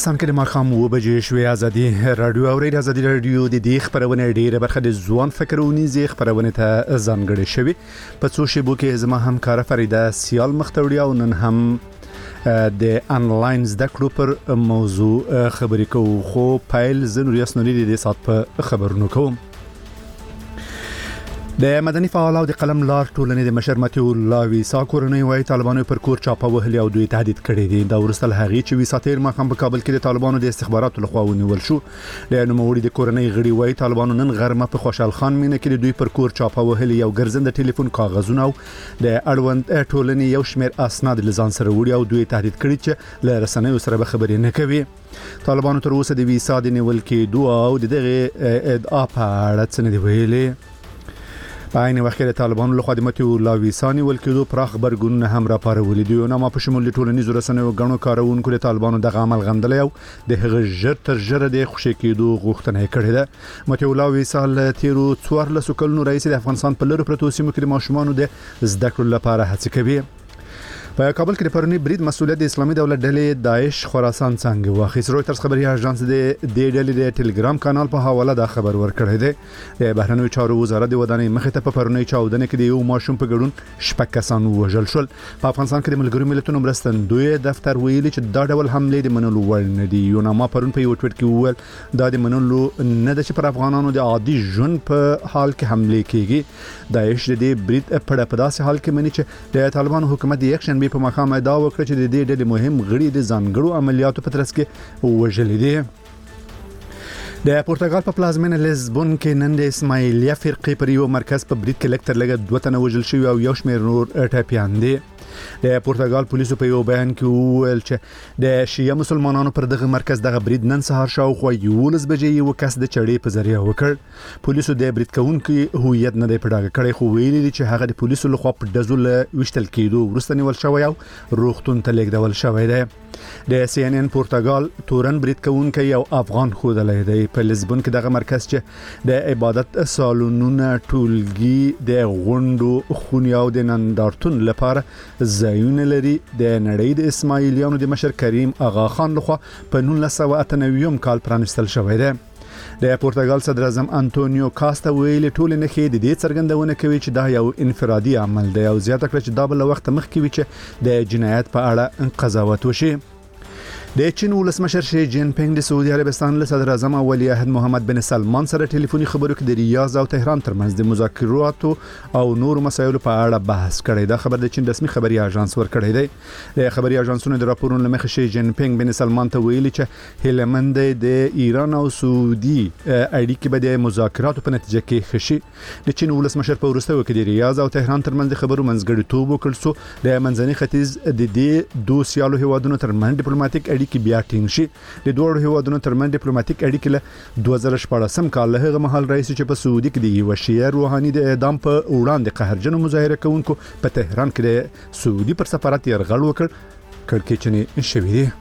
افغانستان کې د ماښام 9 بجې شوې. ازادي رادیو او ازادي رادیو د دې خبرونه ډیره برخه د ځوان فکرونی زی خبرونه ته ځانګړې شوی. په څو شیبو کې زما همکار فریده سیال مختوړی او نن هم د انلاین زده کړو پر موضوع خبرې کوو. خو پایل زنوریاس نوري د سات په خبرونو کوم. د مدني فعال او د قلم لار ټولنې د مشر متي الله ویسا کورنۍ وای طالبانو پر کور چاپه وهلي او دوی تهدید کړي دي. دا ورسته هغه چې ویسا تیر مخم په کابل کې د طالبانو د استخباراتو لخوا ونیول شو. د نوموړي د کورنۍ غړي وای طالبانو نن غرمه په خوشحال خان مینه کې د دوی پر کور چاپه وهلي او ګرځنده ټلیفون کاغذونه او د اړوند ټولنې یو شمېر اسناد لزان سره وړي او دوی تهدید کړي چې له رسنیو سره به خبرې نه کوي. طالبانو تر اوسه د ویسا د نیول کې دوه او دغه ادعا په اړه څه نه دی ویلي. په عین وخت کې طالبانو له خدماتي الله ویسانی ولکدو پراخ برګون هم را پارولې دي. نو ما په شمول ټولنیزو رسنیو غنو کارونکو له طالبانو د عمل غندل او د هغه ژر تر ژره د خوشی کېدو غوښتنه کړې ده. متي الله ویسال تیرو 14 کلونو رئیس د افغانستان په لور پروتو سیمو کې د ماشومانو د زده کړو لپاره هڅه کوي. په کابل کې د پرونی برید مسؤلیت د اسلامي دولت ډلې داعش خراسان څنګه واخیس. رويټرز خبري اژانس د ډلې د ټلګرام کانال په حواله دا خبر ورکړی دی. د بهرنیو چارو وزارت د ودانۍ مخې ته په پرونی چاودنه کې د یو ماشوم په ګډون شپږ کسان وژل شول. په افغانستان کې د ملګرو ملتونو مرستندوی دفتر ویلي چې دا ډول حمله د منلو وړ نه دي. یو نامه پرون په یو ټویټ کې وویل دا د منلو نه ده چې پر افغانانو د عادي ژوند په حال کې حمله کیږي. داعش د برید په داسې حال کې مني چې د طالبانو حکومت د یک شنبه په مقام دا وکړه چې د دې ډلې مهم غړي د ځانګړو عملیاتو په ترڅ کې وژل دي. د پرتګال په پلازمینه لیزبون کې نن د اسماعیلیه فرقې پر یو مرکز په برید کې لکتر لګه 2 تنه وژل شوی او یو شمېر نور ټاپیان دي. د پرتګال پولیسو په یو بیان کې وویل چې د شیعه مسلمانانو پر دغه مرکز دغه برید نن سهار شاوخوا 11 بجې یو کس د چړې په ذریعہ وکړ. پولیسو د برید کوونکو هویت نه دی پټاګه کړی خو ویلي دي چې هغه د پولیسو لخوا په دزول وشتل کېدو ورسته نیول شوی او روغتون ته لیږدول شوی دی. د CNN پرتګال تورن برید کوونکی یو افغان خودلې دی. په لیزبون کې دغه مرکز چې د عبادت سالونونه ټولګي د غونډو خونې او د نندارتون لپاره ځایونه لري د نړۍ د اسماعیلیانو د مشر کریم آغا خان لخوا په 1998 کال پرانستل شوی دی. د پرتګال صدر اعظم انټونیو کاستا ویلي ټول نه کې د دې څرګندونه کوي چې دا یو انفرادي عمل دی او زیاته کړ چې دا بل وخت مخکې وي چې د جنایت په اړه قضاوت وشي. د چین ولسمشر شي جین پینګ د سعودي عربستان له صدر اعظم ولی عهد محمد بن سلمان سره ټلیفوني خبرو کې د ریاض او تهران ترمنځ د مذاکراتو او نور مسایلو په اړه بحث کړی. دا خبر د چین رسمي خبري اژانس ورکړی دی. د خبري اژانسونو د راپورونو لمخې شي جین پینګ بن سلمان ته ویلي چې هلمند د ایران او سعودي اړیکې به د مذاکراتو په نتیجه کې خشي. د چین ولسمشر په ورستو کې د ریاض او تهران ترمنځ د خبرو منځګړیتوب وکړ سو د منځني ختیځ د دې دوه سیالو هیوادونو ترمنځ ډیپلوماټیک اړیکې بیا ټینګ شي. د دوه هیوادونو ترمنځ ډیپلوماټیک اړیکې له 2014 کال له هغه مهال رئیس چې په سعودي کې د یو شیعه روحاني د اعدام په وړاندې قهرجنو مظاهره کوونکو په تهران کې د سعودي پر سفارت یرغل وکړ کړکېچنې شوې دي.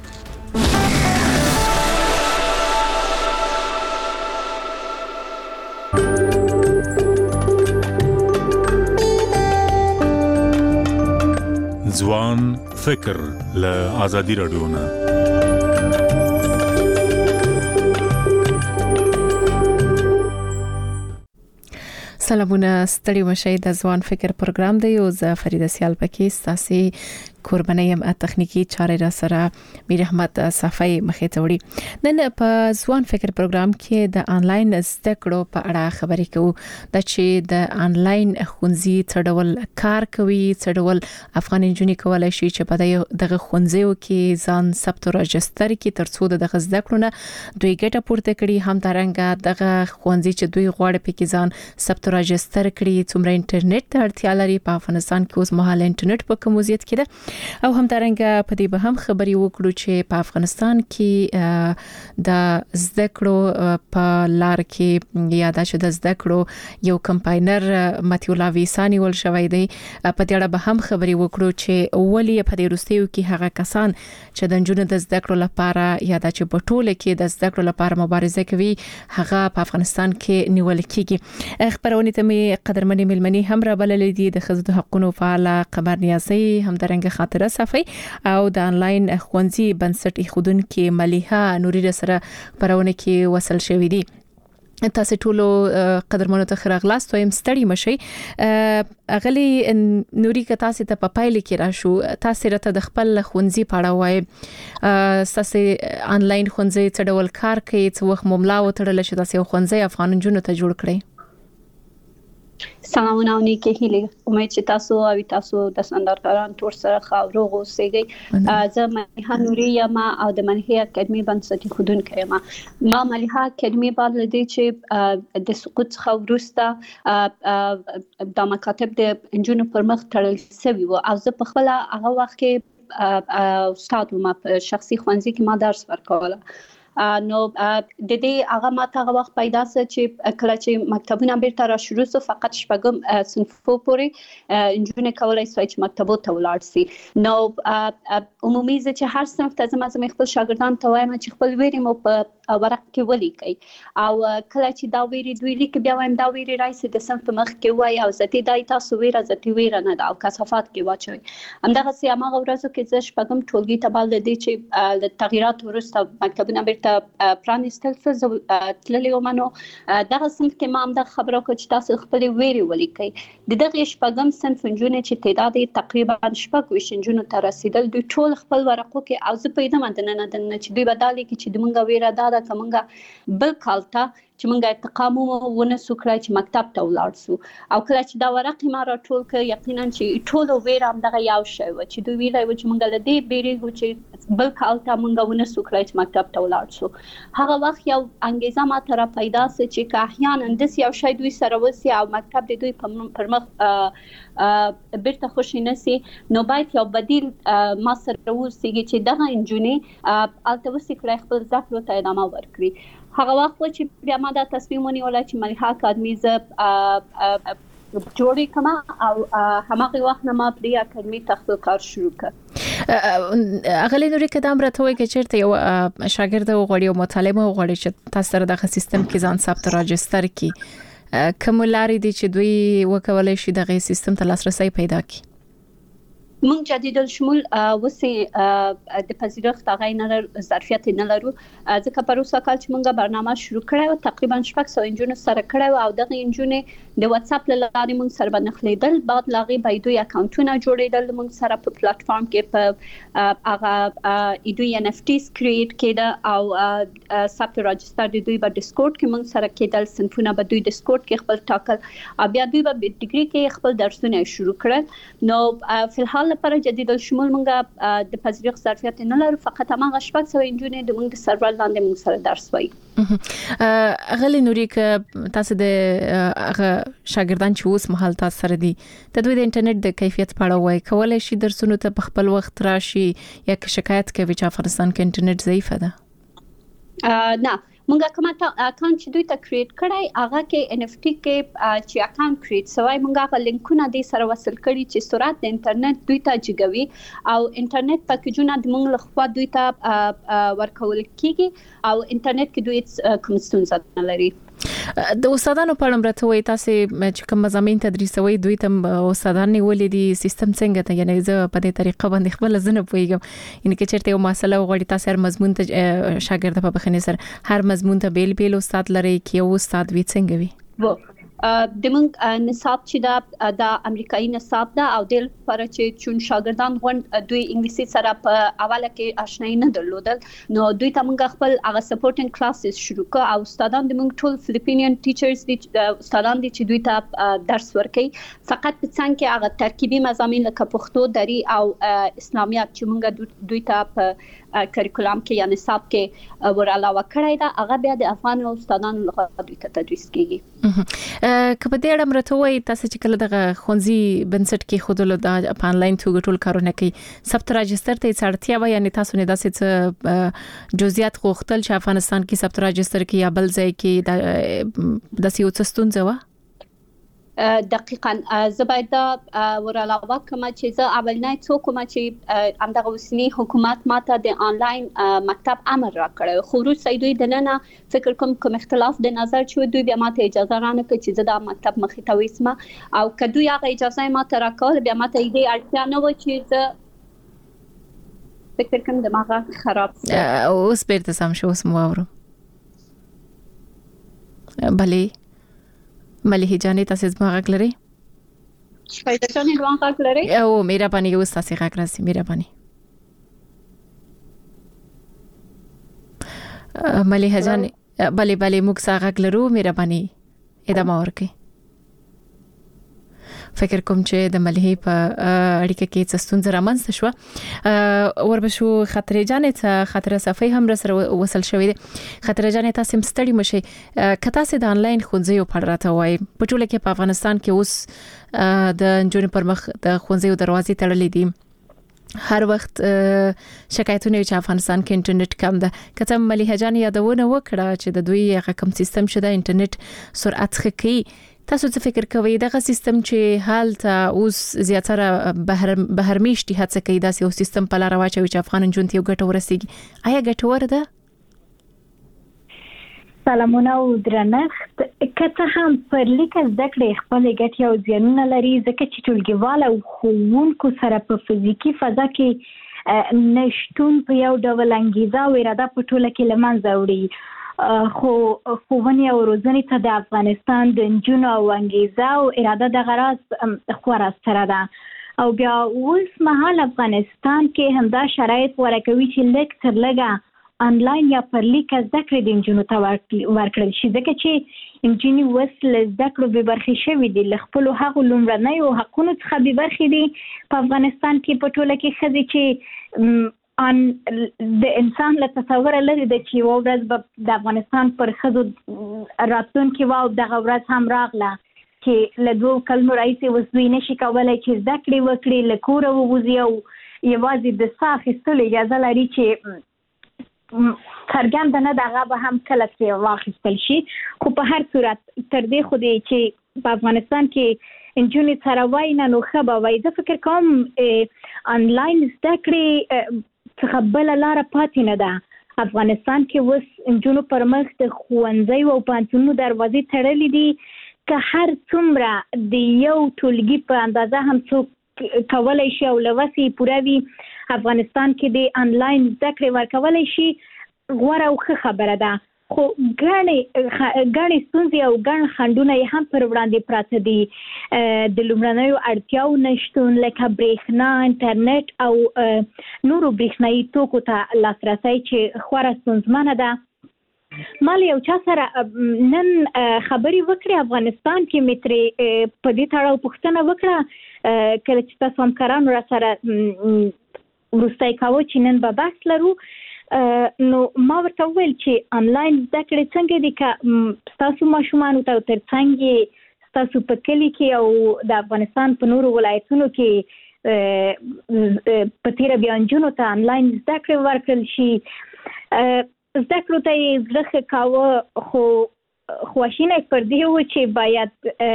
ځوان فکر له آزادي رادیو نه. سلامونه ستړي مشه د ځوان فکر پروګرام دی او زه فریده سیال پکې ساسي قربانیم تخنیکی چارې را سره میر احمد صفای مخې ته وړي. نن په ځوان فکر پروګرام کې د انلاین زده کړو په اړه خبرې کوو. د چې د انلاین ښوونځي څډول کار کوي څډول افغان انجونی کولای شي چې په دغه ښوونځیو کې ځان ثبت راجستر کی ترڅو دغه زده کړو نه دوی ګټه پورته کړي. هم ترنګ دغه ښوونځي چې دوی غواړي پکې ځان ثبت راجستر کړي څومره انټرنیټ ته اړتیا لري. په افغانستان کې اوس مهال انټرنیټ په کوم وضعیت کې ده او هم ترنګ په دې به هم خبري وکړو چې په افغانستان کې د زده کړو په لار کې یا د زده کړو یو کمپاینر متي الله ویسانی ول شوی دی. په دې اړه به هم خبري وکړو چې اولی په دې روستیو کې هغه کسان چې د جنونو د زده کړو لپاره یا د چپټوله کې د زده کړو لپاره مبارزه کوي هغه په افغانستان کې نیول کیږي. خبرونه ته می قدرمنې ملمنې هم را بللې دي د خزو حقوقو فعال قمر نیازي هم درنګ خاطره صفي او د انلاین خوندزي بنسټ ایښودونکو مليحه نوري سره پرونه کې وصل شوې دي. تاسو ټول قدرمنو ته خراغلاست وایم ستړي مشي اغلی نوري که تاسو ته په پایله کې راشو تاسو راته د خپل خونځي پاړه وای تاسو انلاین خونځي څه ډول کار کوي څه وخت مملا وتړل شي تاسو خونځي افغان جنونو ته جوړ کړئ. سلامونه او نیکی هیله امید چې تاسو د سندرکاران ټول سره خاورو غوسېږي. زه مليحه نوري یم او د مليحه اکیډمي بنسټ ایښودونکې یم. ما مليحه اکیډمي بعد لدی چې د سقوط څخه وروسته د مکاتب د انجونو پر مخ تړل شوی و او زه په خپل هغه وخت کې استاد ما په شخصي ښوونځي کې ما درس ورکوله. نو د دې هغه ماته هغه وخت پیدا سه چې کله چې مکتبونه بیرته را شروع سو فقط شپږم صنفو پورې انجونې کولای سوي چې مکتبو ته ولاړ سي. نو عمومي چې هر صنف ته زما خپل شاګردان ته وایم چې خپل ویري مو په ورق کې ولیکي او کله چې دا ویري دوی لیک بیا وایم دا ویري راځي د صنف په مخ کې وای او زتي دای تاسو ویره نه دا او کثافات کې واچوي. همدغه سي هغه ورځو کې زه شپږم ټولګي ته بل دي چې د تغیرات وروسته مکتبونه بیرته پرانیستل څه تللی ومنو دغه صنف کې ما هم د خبرو کو چې تاسو خپل ویري ولیکي. دغه شپږم صنف انجونې چې تعداد تقریبا 26 انجونو ته رسیدل دوی ټول خپل ورقو کې او زه پیدا مندنه چې دوی بدالي کې چې دمنګ ویره دا کومه بل کالته چې مونږه ارتقام ونه سوکړای چې مکتب ته ولاړ سو او کله چې دا ورق ما را ټول ک یقینا چې ټول ویره هم دغه یو شی و چې دوی ویلای و چې مونږه لدی بیرېږو چې بل کالته مونږه ونه سوکړای چې مکتب ته ولاړ سو. هغه وخت یو انګیزه ما تر پیدا سه چې که احیانا د یو شی دوی سره وسی او مکتب د دوی پر مخ بیرته خوشی نسی نو باید یو بدیل ما سره وسیږي چې دغه انجونې التوسی کړای خپل ځکلو ته ادامه ورکړي. هغه وخت چې بیا ما دا تصمیم ونیول چې مليحه اکیډمي ز جوړې کما او همغه وخت ما په دې اکیډمي تخصص کار شروع کړ. اغلی نوري کدام راته وای چې چیرته یو شاګرد وغوړي او مطالعه وغوړي چې تاسو سره د سیستم کې ځان ثبت راجستر کی کوم لارې دي چې دوی وکولای شي دغه سیستم ته لاسرسي پیدا کړي. مونږ جدید الشمول وسه د پذیرښت هغه نه ظرفیت نه لرو ځکه په روسا کال چې مونږه برنامه شروع کړو تقریبا 600 انجونو سره کړو او دغه انجونې د واتس اپ لارې مونږ سره بنخلیدل بعد لاغي بيدوی اکاونټونه جوړیدل مونږ سره په پلیټ فارم کې په هغه ایدوی ان اف ټیز کریټ کېده او ثبت راجستر د دوی په ډیسکورډ کې مونږ سره کېدل صنفونه په دوی ډیسکورډ کې خپل ټاکل او بیا دوی په ډیګري کې خپل درسونه شروع کړل. نو په الحال لپاره جدید الشمول مونږه د پذیرښت ظرفیت نه لرو فقط هغه شپږ انجونې د مونږ د سرور لاندې مونږ سره درس وایي. غلی نوري ک تاسو د هغه شاګردان چې اوس مهال تاسو سره دي د دوی د انټرنیټ د کیفیت په اړه وایي کولای شي درسونه ته په خپل وخت راشي یا شکایت کوي چې افغانستان کې انټرنیټ ضعیف ده؟ نه مونږه کومه اکاونټ چې دوی ته کریټ کړای هغه کې ان اف ټی کې چې اکاونټ کریټ سوای مونږه په لینکونه دې سره وصل کړی چې سرعت د انټرنیټ دوی ته جګوي او انټرنیټ پکیجونه د مونږ لخوا دوی ته ورکول کیږي او انټرنیټ کې دوی کوم ستونزه نه لري. د استادانو په اړه مرته وای تاسو چې کوم مضامین تدریسوي دوی ته استادان ولې دي سیستم څنګه ته یعنی زه په دې طریقه باندې خپل زنه پویګم یعنی چې چیرته یو مسله وغوړي تاسو هر مضمون ته شاګرد په بخنه سره هر مضمون ته بیل استاد لري کې یو استاد وي څنګه وي د مونږ نصاب چې دا امریکایي نصاب ده او د لپاره چې چون شاګردان غوند دوی انګلیسي سره په اوله کې آشنایی نه درلودل نو دوی ته مونږ خپل هغه سپورټینګ کلاسز شروع کړ او استادان د مونږ ټول فلیپینین ټیچرز دي استادان دي چې دوی ته درس ورکوي فقط په څنګه کې هغه ترکیبي مضامین لکه پښتو دري او اسلامیات چې مونږ دوی ته په کریکولم کې یا نصاب کې ور علاوه کړی دا هغه بیا د افغان استادانو لخوا دوی ته تدریس کیږي. کله دې اړه مرته وای تاسو چې کله دغه خونځي بنسټ کې خودلو د آنلاین توګه ټول کارونه کوي ثبت راجستر ته اړتیا وای یعنی تاسو نه داسې جزئیات غوښتل چې افغانستان کې ثبت راجستر کې یا بل ځای کې د سیو ستونزه و دقیقاً زه باید ور علاوه کوم چې زه اولنۍ څوک ما چې همدغه وسنی حکومت ماته د آنلاین مکتب امر را کړ خو روسي دوی د نن فکر کوم اختلاف د نظر چې دوی بیا ماته اجازه رانه کړ چې زه د مکتب مخې ته وېسم او کدو هغه اجازه ماته را کول بیا ماته دې اړتیا نه و چې زه فکر کوم دماغ خراب اوس بیرته سم شو اوس مو اورو بله ملي جانې تاسو زما غږ لري شپږ ځانې روان غږ لري او مهرباني اوس تاسو غږ راځي مهرباني ملي جانې بله موږ سره غږ لرو مهرباني ادامه ورکړئ فکر کوم چې د ملي په اړیکه کې څه ستونزه رامنځته شو وربشو خاطر جانې ته خاطر صفای هم سره وصل شوې خاطر جانې تاسو مستړي مشي کته سي د انلاین خونځي په اړه راته وای په ټوله کې په افغانستان کې اوس د جون پر مخ د خونځي دروازې تړلې دي هر وخت شکایتونه چې افغانستان کې انټرنیټ کم ده کته ملي جانې یادونه وکړه چې د دوی رقم سیستم شته انټرنیټ سرعت خکې تاسو څه فکر کوئ دغه سیستم چې حالته اوس زیاتره بهرمیشتي هڅه کوي دا یو سیستم په لار واچوي چې افغان جون ته ګټه ورسیږي آیا ګټور ده سلامونه او درنښت کته هم پر لیک زده کړې خپل ګټه او زیانونه لري ځکه چې ټولګیوال او ښوونکو سره په فزیکی فضا کې نشټون په یو ډول انګیزه او اراده په ټوله کې لمنځه وړي خو ښوونې او روزنې ته د افغانستان د نجونو او انګیزه او اراده د غراس خورا سره ده او بیا اوس مهال افغانستان کې همدا شرایط ورکوي چې لیک تر لږه انلاین یا پر لیک زده کړې د نجونو ته ورکړل شي ځکه چې نجونې اوس له زده کړو بې برخې شوي دي له خپلو هغو لومړنیو حقونو څخه بې برخې دي په افغانستان کې په ټوله کې ښځې چې د انسان له تصوره لري د چې یو ورځ د افغانستان پر ښځو راتلونکې وه دغه ورځ هم راغله چې له 2 کلونو راهیسې اوس دوی نشي کولی چې زده کړې وکړي له کوره ووځي او یوازې د ساه اخیستلو اجازه لري چې څرګنده نه دغه به هم کله چې واخیستل شي خو په هر صورت تر دې خو دی چې په افغانستان کې نجونې سره وای نه نو ښه به وای زه فکر کوم انلاین زده کړې څخه بله لاره پاتې نه ده افغانستان کې اوس نجونو پر مخ د ښوونځیو او پوهنتونونو دروازې تړلې دي که هر څومره د یو ټولګي په اندازه هم څوک کولی شي او له وسې پوره وي افغانستان کې د انلاین زده کړې ورکولی شي غوره او ښه خبره ده خو ګڼې ستونزې او ګڼ خنډونه یې هم پر وړاندې پراته دي د لومړنیو اړتیاو نشتون لکه برېښنا انټرنیټ او نورو برېښنایي توکو ته لاسرسی چې خورا ستونزمنه ده ما له یو چا سره نن خبرې وکړې افغانستان کې مې ترې په دې تړاو پوښتنه وکړه کله چې تاسو همکارانو را سره وروستی کاوه چې نن به بحث لرو نو ما ورته وویل چې انلاین زده کړې څنګه دي که ستاسو ماشومانو ته تر څنګ ستاسو په کلي کې او د افغانستان په نورو ولایتونو کې په تیره بیا نجونو ته انلاین زده کړې ورکړل شي زده کړو ته یې زړه ښه کاوه خو خواشینی پر دې و چې باید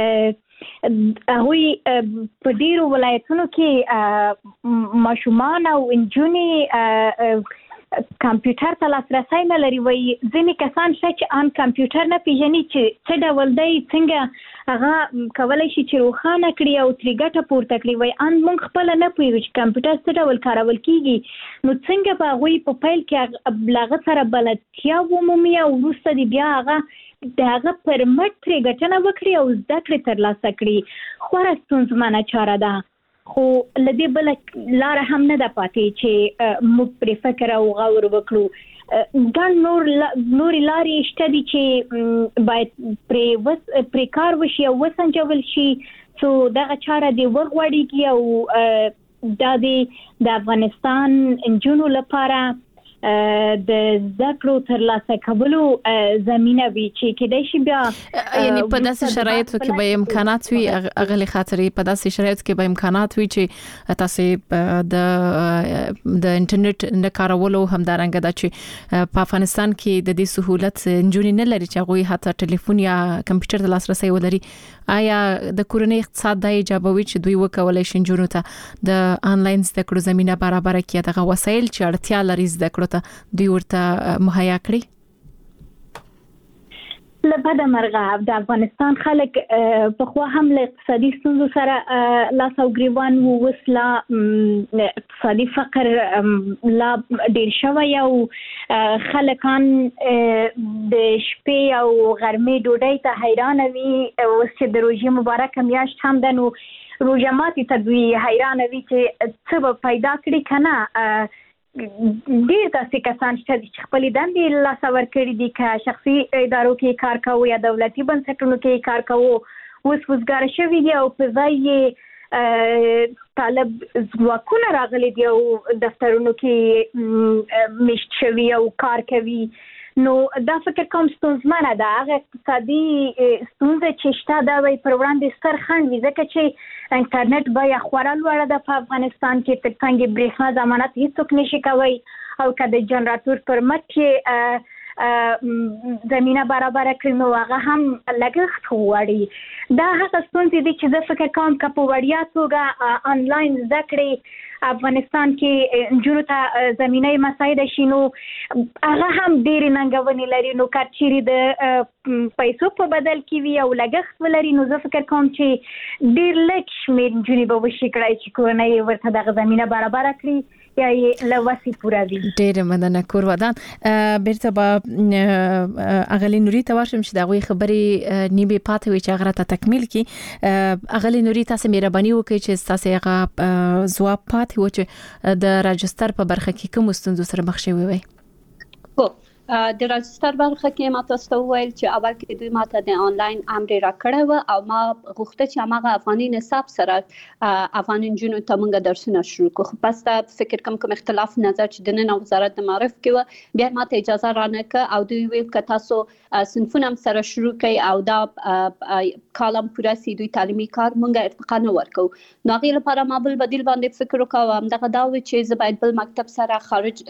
هغوی په ډېرو ولایتونو کې ماشومان او نجونې کمپیوټر ته لاسرسی نه لري وایي ځینې کسان شته چې ان کمپیوټر نه پېژني چې څه ډول دی څنګه هغه کولی شي چې روښانه کړي او ترې ګټه پورته کړي وایي ان موږ خپله نه پوهېږو چې کمپیوټر څه ډول کارول کېږي نو څنګه به هغوی په پیل کې له هغه سره بلدتیا ومومي او وروسته دې بیا هغه د هغه پر مټ ترې ګټنه وکړي او زده کړې ترلاسه کړي خورا ستونزمنه چاره ده خو له دې بله لاره هم نه ده پاتې چې موږ پرې فکر او غور وکړو ګڼ نورې لارې شته دي چې باید پرې کار وشي او وسنجول شي څو دغه چاره دې وغوړېږي او دا د افغانستان نجونو لپاره د زده کړو ترلاسه کولو زمینه وي چې کېدای شي بیا یعنی په داسې شرایطو کې به امکانات وي اغلي خاطرې په داسې شرایطو کې به امکانات وي چې تاسو د انټرنیټ نه کارولو همدارنګه دا چې په افغانستان کې د دې سہولت نجونې نه لري چې هغه حتی ټلیفون یا کمپیوټر ته لاسرسي ولري آیا د کورنۍ اقتصاد د ایجابوي چې دوی وکولای شي نجونو ته د انلاین زده کړو زمينه برابر کړي دغه وسایل چې اړتیا لري زده کړو ته دوی ورته مهیا کړي له بده مرغه د افغانستان خلک په خو هم له اقتصادي ستونزو سره لاس او ګریوان وسلا اقتصادي فقر لا ډیر شوی او خلکان د شپې او غرمې ډوډۍ ته حیران وي او چې د روژې مبارکه میاشت هم ده نو روژه ماتي ته دوی حیران وي چې څه به پیدا کړي کنه ډیر تاسو کسان چې خپل دندې لاس ورکړي دي که شخصي ادارو کې کار کوي یا دولتي بنسټونو کې کار کوي اوس وزګار شوی دی او په ځای طالب ځواکونه راغلي دي او دفترونو کې مشت شوی او کار کوي نو دا فکر کوم ستونزمنه ده هغه اقتصادي ستونزه چې شته دا وي پر وړاندې ستر خنډ وي ځکه چې انټرنیټ بیا خورا لوړه ده په افغانستان کې تر څنګه برېښنا ضمانت هیڅوک نشي کوي او که د جنراتور پر مټ کې زمينه برابر کړی نو هغه هم لګښت وړي دا هغه ستونزې دي چې زه فکر کوم که په وړیا توګه انلاین زده کړې افغانستان کې جنو ته زمينه مساعد شي نو هغه هم ډېر ننګونې لري نو کارچيري د پیسو په بدل کې وي او لګښت ولري نو زه فکر کوم چې ډېر لږ شمېر جنې به وشي کړای چې کورنۍ ورته دغه زمينه برابر کړي یا لواسي پورا وي. ډېر مننه کور ودان بیرته به اغلی نوري ته ورشم چې دغه خبرې نیمه پاتې وي چې هغه ته تکمیل کی اغلی نوري تاسو مهرباني وکړئ چې تاسو هغه ځواب پاتې و چې د راجستر په برخه کې کوم ستونزې سره مخ شوي وي. د راجستر برخه کې ما تاسو ویل چې اول کې دوی ماته د انلاین امر را کړو او ما غوښته چې هغه افغاني نصاب سره افغان جنونو ته موږ درسونه شروع کوو پس دا فکر کوم اختلاف نظر چې د نن وزارت د معرف کې بیا ماته اجازه رانکه او دوی ویل ک تاسو صنفونه سره شروع کړئ او دا کالم پورا سي دوی تعلیمي کار موږ ارتقا نه ورکو نو غیر لپاره ما بل بدیل باندې فکر وکاوم دغه دا و چې زه باید بل مکتب سره خارج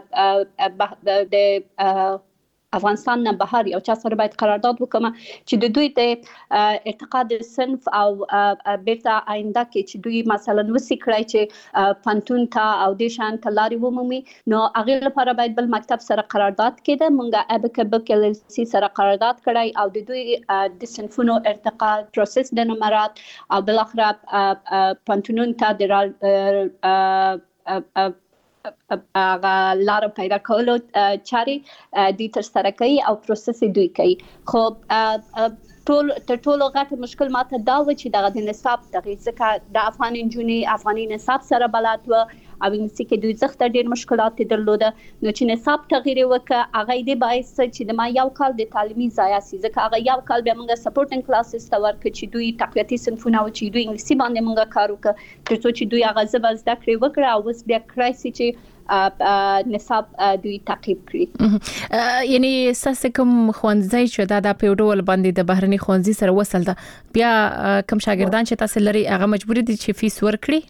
د افغانستان نه بهر یو چا سره باید قرارداد وکم چې د دوی د ارتقا د صنف او بیرته آینده کې چې دوی مثلا وسی کړای چې پانتون ته او د شان تلاري ومومي نو هغه لپاره باید بل مکتب سره قرارداد کړي مونږه ابکبکلسی سره قرارداد کړای او د دوی د صنفونو ارتقا پروسس د نمرات او بل اخر پانتونون ته د لار پیدا کولو چاري د تر سره کوي او پروسس دوی کوي خو ټول غټ مشکل ماته دا و چې دغه د نصاب دغه ځکه د افغان انجونی افغاني نصاب سره بلد و او انګلیسي کې دوی زخته ډېر مشکلات درلوده نو چې نصاب تغییر وکړه هغه دې باعث چې د ما یو کال د تعلیمي ضایع سي ځکه هغه یو کال به موږ سپورټینګ کلاسز ته ورکړو چې دوی تقویتي صنفونه او چې دوی انګلیسي باندې موږ کار وکړو ترڅو چې دوی هغه زده کړې وکړه او اوس بیا کړای سي چې نصاب دوی تعقیب کړی یعنی ساسه کوم خوانځي چې دا د پیوډول باندې د بهرني خوانځي سره وصل ده بیا کوم شاګردان چې تاسو لري هغه مجبور دي چې فیس ورکړي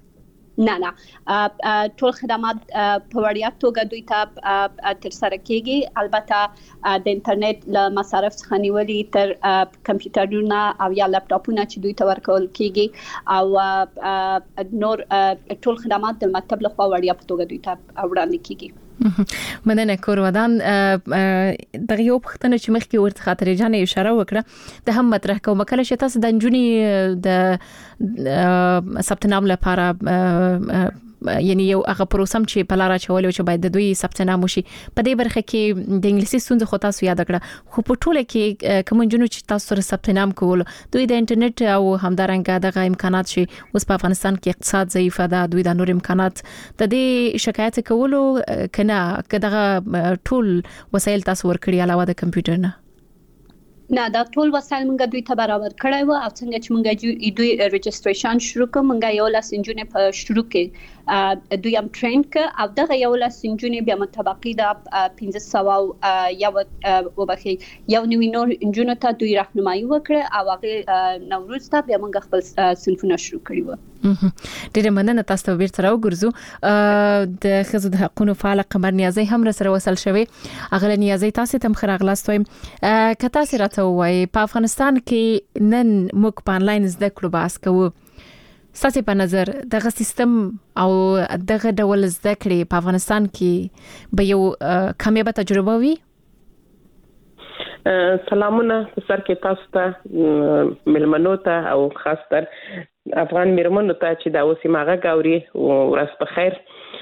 نه ټول خدمات په وړیا توګه دوی ته تر سره کیږي البته د انټرنیټ له مصارف څخه نیولې تر کمپیوټرونه او یا لپټاپونه چې دوی ته ورکول کیږي او نور ټول خدمات د مکتب له خوا وړیا په توګه دوی ته وړاندې کیږي مننه کور ودان دغه یو پختنه چې مخکې ورته خاطرې جان اشاره وکړه د هم مطرح کوم کله چې تاسو د انجونی د ثبت نام لپاره یعنی یو هغه پروسم چې په لار چولې چې باید د دوی ثبت نام وشي په دې برخه کې د انګلیسي ستونزې خو تاسو یاد کړه خو په ټوله کې کوم جنونو چې تاسو سره ثبت نام کول دوی د انټرنیټ او همدارنګه دغه امکانات شي اوس په افغانستان کې اقتصاد ضعیف ده دوی د نور امکانات د دې شکایت کولو کنه کداغه ټول وسایل تاسو ورکړي علاوه د کمپیوټر نه نه دا ټول وسایل موږ دوی ته برابر کړی و او څنګه چې موږ دوی ريجستریشن شروع کوم موږ یو لاس انجونې په شروع کې دوی هم ټرین ک او دغه یو لاس انجونې بیا متبقي د 1500 یو نوې نور انجونې ته دوی راهنمایي وکړه او هغه نوروز ته بیا موږ خپل صنفونه شروع کړی و ډېر مننه تاسو ته بیرته راوګرځو د خزو د حقوقو فعال قمر نیازی هم سره وصل شوی اغله نیازی تاسو ته مخ راغلاست وایم کته سره وای په افغانستان کې نن موږ په انلاین زده کړو باس کوو ستاسو په نظر دغه سیستم او دغه ډول زده کړې په افغانستان کې به یو کامیابه تجربه وي سلامونه سر کې تاسو ته ملمنو ته او خاص تر افغان میرمنو ته چې دا اوسې ماغه غاوري ورځ په خیر.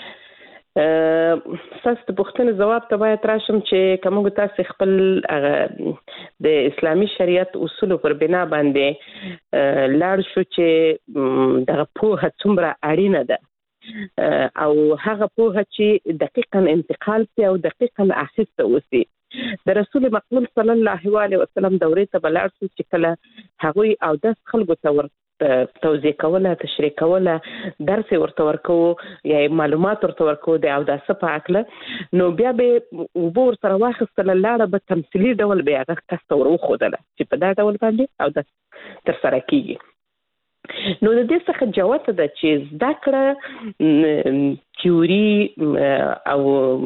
ساست پښتنه جواب ته باید راشم چې کومه تاسو خپل د اسلامي شریعت اصول پر بنا باندې لاړ شو چې دغه په څومره اړینه ده او هغه په چې دقیقاً انتقال سي او دقیقاً اخیسته وسی د رسول مقبول صلی الله علیه وسلم دورې ته بلار شو چې کله هغوی او د خلکو ته توضیح کوله تشریح کوله درس ورته ورکو یا معلومات ورته ورکو د او د صفه عقله نو بیا به وبور سره واخستل لاړه به تمثيلي ډول بیا هغه کس ورو خودله چې په دا ډول باندې او د تر سره کیږي. نو د دې څخه جواب ده چې زده کړه تیوري او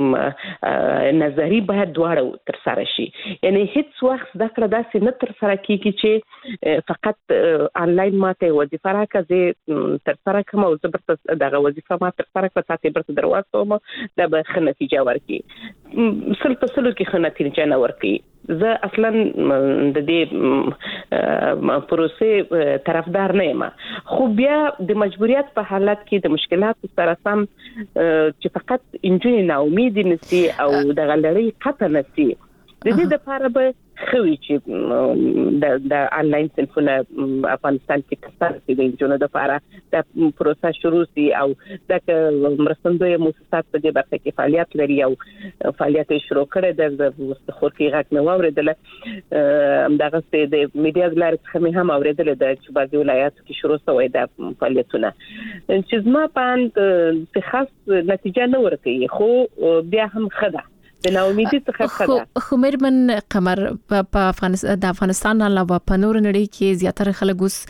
نظری باید دواړه تر سره شي. یعنی هیڅ وخت زده کړه داسې نه تر سره کیږي چې فقط انلاین ماته وظیفه راکړي تر سره کوم او زبرته دغه وظیفه ما تر سره کړه تاسو برته دروازه مو د به نتیجه ورکړي سل په سلو کې نتیجه نه ورکړي. زه اصلا د دې پروسې طرفدار نه یم خو بیا د مجبوریت په حالت کې د مشکلات سره سم چې فقط انجونی نا امید نسی او د غلړی قطه نسی د دې لپاره به خوي چې د انلاین صنفونه افغانستان کې تاسو د انجونو لپاره د پروسه شروع سي او د مرستندوی مؤسسات په دې برخه کې فعالیت لري او فعالیت شروع کړي د مستخور کې غږ نو اوریدل دغه د میډیا لارې څخه هم اوریدل د چې بعضي ولایاتو کې شروع شوی د فعالیتونه چې زما په خاص نتیجه نه ورکړي خو بیا هم خده د ناامیدي څخه خده. خو مېرمن قمر په افغانستان علاوه په نور نړۍ کې زیاتره خلک اوس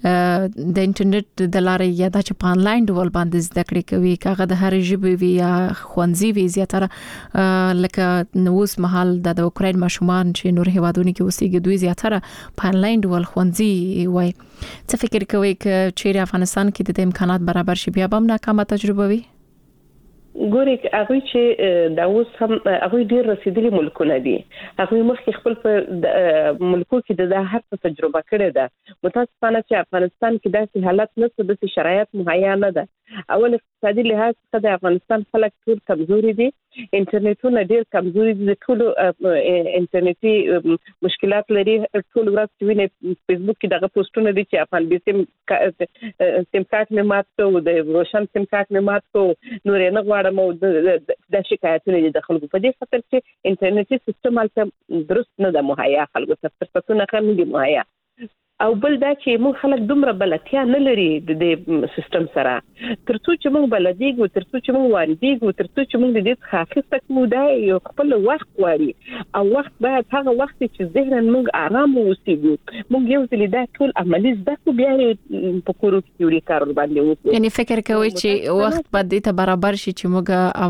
د انټرنیټ د لارې یا د چې په انلاین ډول باندې زده کړې کوي کاغه د هر ژبې وی یا خوانزي وی زیاتره لکه نووس محل د اوکراین ماشومان چې نور هیوادونو کې اوسېږي دوی زیاتره په انلاین ډول خوانزي وای. څه فکر کوئ چې چیرې افغانستان کې د امکانات برابر شي بیا به ناکامه تجربه وي؟ ګوري هغه چې دا اوس هم هغه ډیر رسیدلي ملکونه دي هغه مخکې خپل په ملکو کې د هر څه تجربه کړې ده متاسفانه چې افغانستان کې داسې حالت نشته د شرایط مهیا نه ده. اول اقتصادي لحاظ څخه د افغانستان خلک ټول کمزوري دي انټرنیټونه ډیر کمزوري دي ټول انټرنیټي مشکلات لري ټول ورځ چې ویني فیسبوک کې دغه پوسټونه دي چې افغان بي سیم کارت نه مات کو د روشن سیم کارت نه مات کو نور نه غواړم د شکایتونه دي د خلکو په دې خاطر چې انټرنیټي سیستم البته درست نه ده مهیا خلکو ته فرصتونه کم دي مهیا او بل دا چې موږ خلک دومره بلدتیا نه لري د سیستم سره ترڅو چې موږ بلدیږو ترڅو چې موږ واردیږو ترڅو چې موږ د دې څخه اخیسته مو دا یو خپل وخت غواړي او وخت باید هغه وخت چې ذهن موږ آرام اوسېږو موږ یو ځل دا ټول عملي زده کو بیا په کورو کې تیوري کار باندې وکړو. یعنی فکر کوي چې وخت په دې ته برابر شي چې موږ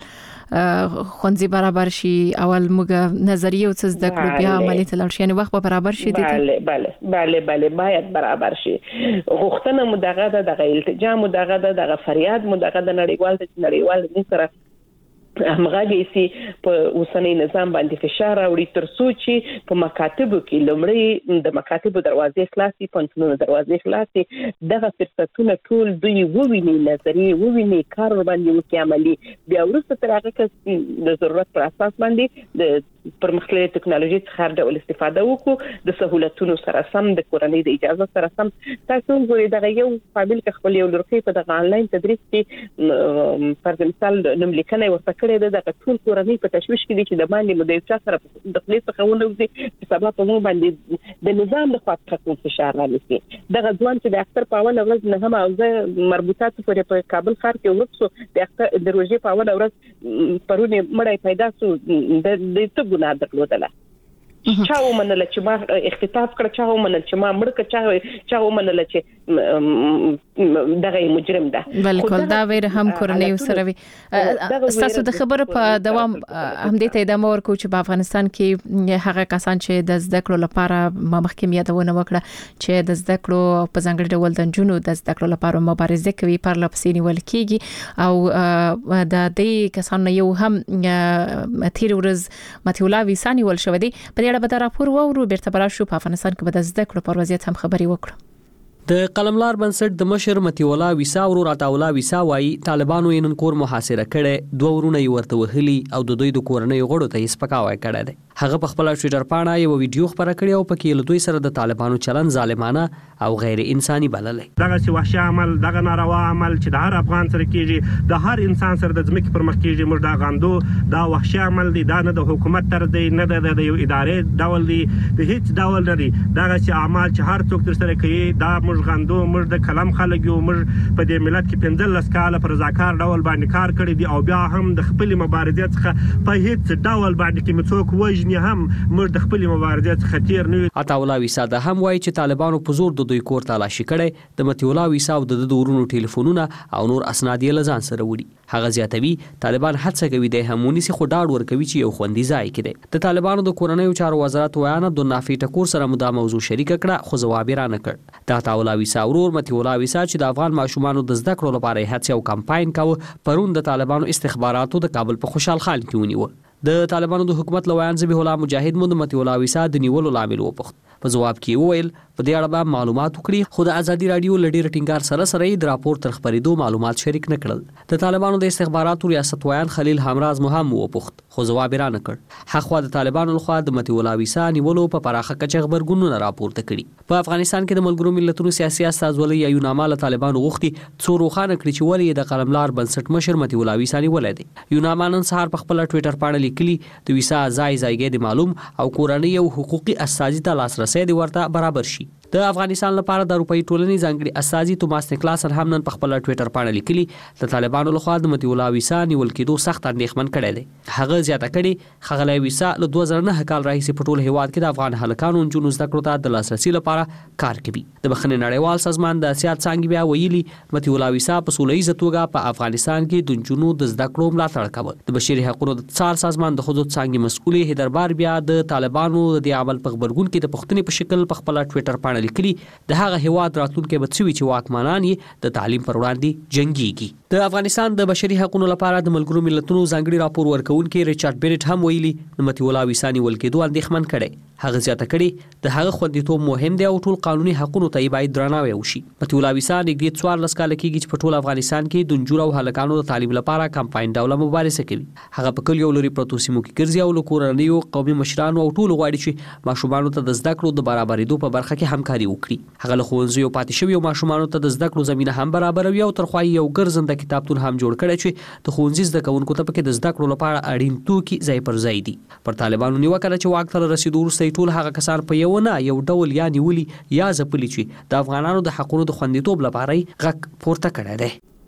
اول خونځي برابر شي اول موږ نظریه او څه زده کړو بیا عملي تلل شي یعنی وخت به برابر شي بله باید برابر شي. غوښتنه مدغه دغه التجا مدغه دغه فریاد مدغه د نړیوال سره همغږي سي په اوسنۍ نظام باندې فشار راوړي ترڅو چې په مکاتبو کې لومړی د مکاتبو دروازې خلاصي پنځونو دروازې خلاصي دغه فرصتونه ټول دوی وویني نظری وویني کار باندې وکړي عملي بیا ورسته تر هغه کې د ضرورت پر اساس باندې د پرمختللي ټکنالوژي څخه ډول استفاده وکړو د سہولتونو سره سم د کورنۍ د اجازه سره سم تاسو ګورئ دغه یو قابل خپل یو لورکي په دغه انلاین تدریس کې پر مثال نوم لیکنه ورته کړې ده د ټول کورنۍ په تشويش کې دي چې د باندې مدیر چا سره د خپل څخه ونوځي چې سبا په مو باندې د نظام د خاطر کوم فشار راځي دغه ځوان چې د اختر په اول ورځ نه هم اوزه مربوطات پورې په کابل ښار کې ورسو د اختر د روزي په اول ورځ پرونه مړی پیدا سو د ته ګناه درلودله چا ومنل چې ما اختطاف کړ چا ومنل چې ما مړ کړ چا ومنل چې دغه مجرم ده. بالکل دا ویره هم کورنۍ سره وي. تاسو د خبرو په دوام هم دې ته ادامه ورکوي چې په افغانستان کې هغه کسان چې د زده کړو لپاره محکمه یادونه وکړه چې د زده کړو په ځانګړي ډول د جنونو د زده کړو لپاره مبارزه کوي پر لپسې نیول کیږي او د دې کسانو یو هم تیر ورځ متي الله ویسانی ول شو دي په دې اړه به راپور وورو بیرته براشو په افغانستان کې به د زده کړو پر وضعیت هم خبري وکړو. د قلملار بنسټ د مشر متي الله ویسا ورور عطا الله ویسا وايي طالبانو یې نن کور محاصره کړي، دوه ورونه یې ورته وهلي او د دوی د کورنۍ غړو ته یې سپکاوی کړی دی. هغه په خپل ټوئیټر باندې یو ویډیو خبره کړی او پکې له دوی سره د طالبانو چلن ظالمانه او غیر انساني بللې. دغه سی وحشي عمل، دغه ناروا عمل چې د هر افغان سره کیږي، د هر انسان سره د ځمکې پر مخ کیږي، موږ دا غندو. دا وحشي عمل دی، دا نه د حکومت تر دی، نه د یو ادارې ډول دی، د هیڅ ډول نه دی. دغه سی اعمال چې هر څوک تر سره کوي دا موږ غندو. موږ د کلم خلک یو، موږ په دې ملت کې 15 کاله پر رضاکار ډول باندې کار کړی دی او بیا هم د خپل مبارزې څخه په هیڅ ډول باندې کې څوک وژني هم موږ د خپل مبارزې څخه تیر نه یو. عطا الله ویسا د هم وایي چې طالبانو په زور د دوی کور تلاشي کړي، د متي الله ویسا او د دورونو ټلیفونونه او نور اسناد یې لزان سره وړي. هغه زیاتوي طالبان هڅه کوي د همونی سي خو ډاډ ورکوي چې یو خوندي ځای کړي. د طالبانو د کورنۍ چارو وزارت ویان د نافي ټکور سره مدا موضوع شریک کړه خو جواب را نه کړ. د عطا الله ویسا ورور متي الله ویسا چې د افغان ماشومانو د زده کړو لپاره هڅه او کمپاین کاوه، پرون د طالبانو استخباراتو د کابل په خوشحال خان کې ونیو. د طالبانو د حکومت لویان ذبیح الله مجاهد مند متي الله ویسا د نیولو لامل وپوښت. په جواب کې وویل په دې اړه به معلومات وکړي، خو د ازادي رادیو لډیر ټینګار سره د راپور تر خبرېدو معلومات شریک نه کړل. د طالبانو د استخباراتو ریاست ویان خلیل همراز مهم وپوښت خو جواب را نه کړ. هغه د طالبانو لخوا د متي الله ویسا نیولو په پراخه کچه خبرګونونه راپورته کړي. په افغانستان کې د ملګرو ملتونو سیاسي استازولۍ یا یوناما له طالبانو غوښتي څو روښانه کړي چې ولې د قلملار بنسټ مشر متي الله ویسا نیولې دي. یوناما نن سهار په خپل ټوئیټر باندې لیکلي د ویسا ځای د معلوم او کورنۍ او حقوقي استازي ته لاسرسي دی ورته برابر شي. د افغانستان لپاره د اروپאי ټولنې ځانګړي استازي توماس نیکلاس هم نن په خپل ټوئیټر باندې لیکلي د طالبانو لخوا د متي الله ویسا نیول کېدو سخت اندېښمن کړی دی. هغه زیاته کړي خغلی ویسا له 2009 کال راهیسې په ټول هیواد کې د افغان هلکانو نجونو زده کړو ته د لاسرسي لپاره کار کوي. د بخښنې نړیوال سازمان د سیاست څنګه بیا ویلي متي الله ویسا په سولهییزه توګه په افغانستان کې د نجونو د زده کړو ملاتړ کوي. د بشري حقوقو د څار سازمان د خودت څنګه مسؤل هیدربار بیا د طالبانو د عمل په خبرګون کې د پښتنې په شکل په خپل ټوئیټر باندې لیکلي د هغه هیواد راتلونکي به څوي چې واکمنان یې د تعلیم پر وړاندې جنگيږي. د افغانستان د بشري حقوقو لپاره د ملګرو ملتونو ځانګړي راپور ورکونکي ریچارډ بیرټ هم ویلي د متي الله ویسا نیول کېدو اندېښمن کړي. هغه زیاته کړي د هغه خوندیتوب مهم دی او ټول قانوني حقوقو ته باید درناوی وشي. متي الله ویسا نږدې 14 کال کېږي چې په ټول افغانستان کې د نجونو او هلکانو د تعلیم لپاره کمپاین ډول مبارزه کوي. هغه په کلیو لري پروتو سیمو کې ګرځي او کورنیو قومي مشرانو او ټول غواړي چې ماشومانو ته د زده کړو د برابرېدو په برخه کې همکاري وکړي. هغه له ښوونځیو پاتې شوي ماشومانو ته د زده کړو زمينه هم برابروي او ترخوای یو ګرځنده کتابتون هم جوړ کړی چې د ښوونځي زده کوونکو ته پکې د زده کړو لپاره اړین توکي ځای پر ځای دي. پر طالبانو نیوکه چې واک ته رسیدو وروسته ټول هغه کسان په یو نه یو ډول یا نیولي یا ځپلي چې د افغانانو د حقوقو د خوندیتوب لپاره غږ پورته کړی دی.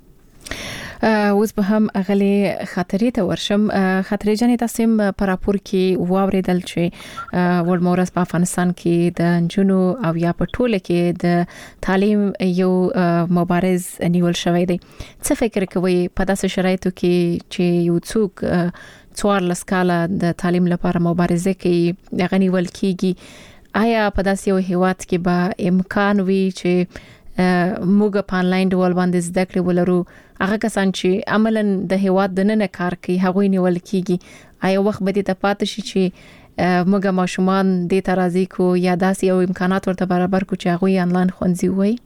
اوس به هم اغلی خاطرې ته ورشم. خاطرې جنې تاسو په راپور کې واوریدل چې ورمورس په افغانستان کې د جنونو او یا په ټوله کې د تعلیم یو مبارز نیول شوی دی. څه فکر کوئ په داسې شرایطو کې چې یو څوک 14 کاله د تعلیم لپاره مبارزه کوي غنیول کیږي؟ آیا په داسې یو هیواد کې به امکان وي چې موږ په انلاین ډول باندې زده کړې ولرو؟ هغه کسان چې عملاً د هیواد د نن کار کوي هغه نیول کیږي. آیا وخت به دې ته پاتې شي چې موږ ماشومان دې ته راضي کو یا داسې یو امکانات ورته برابر کو چې هغه انلاین ښوونځي وي؟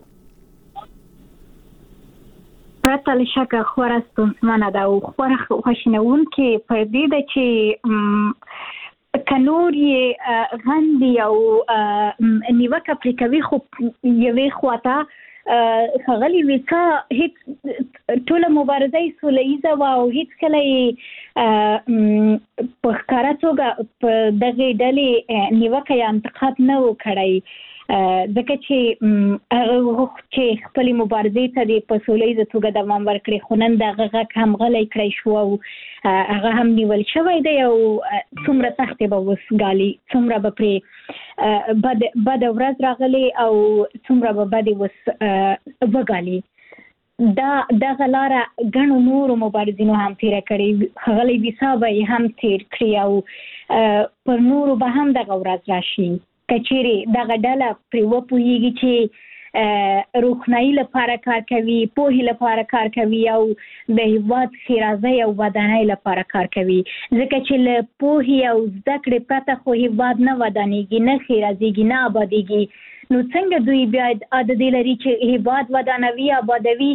پرته له شکه خورا ستونزمنه ده او خورا خواشینونکې په دې ده چې کنور یې غندي او نیوکه پرې کوي، خو یوې خواته خغلی ویسا هیڅ ټوله مبارزه سولهییزه وه او هیڅ کله یې په ښکاره توګه په دغې ډلې نیوکه یا انتقاد نه و کړی. ځکه چې خپل مبارزې ته د پسولې د توګه دوام ورکړي خو نن دغه هم غلې کړی شو او هغه هم نیول شوی دی او څومره تخت به وسګالي څومره به پرې بد ورځ راغلي او څومره به بد وګالي دا غلاره غنو نور مبارزینو هم تیر کړی غلې ویسا به هم تیر کړی او پر نور به هم د غورز راشي کچېری دغه ډله پر وپویږي چې روخنايي لپاره کار کوي پوهې لپاره کار کوي او د هیواد خیرازي او ودانۍ لپاره کار کوي ځکه چې له پوهې او زده کړې پرته خو هیواد نه ودانېږي نه خیرازيږي نه آبادېږي نو څنګه دوی بیا عادت لري چې هیواد ودانوي آبادوي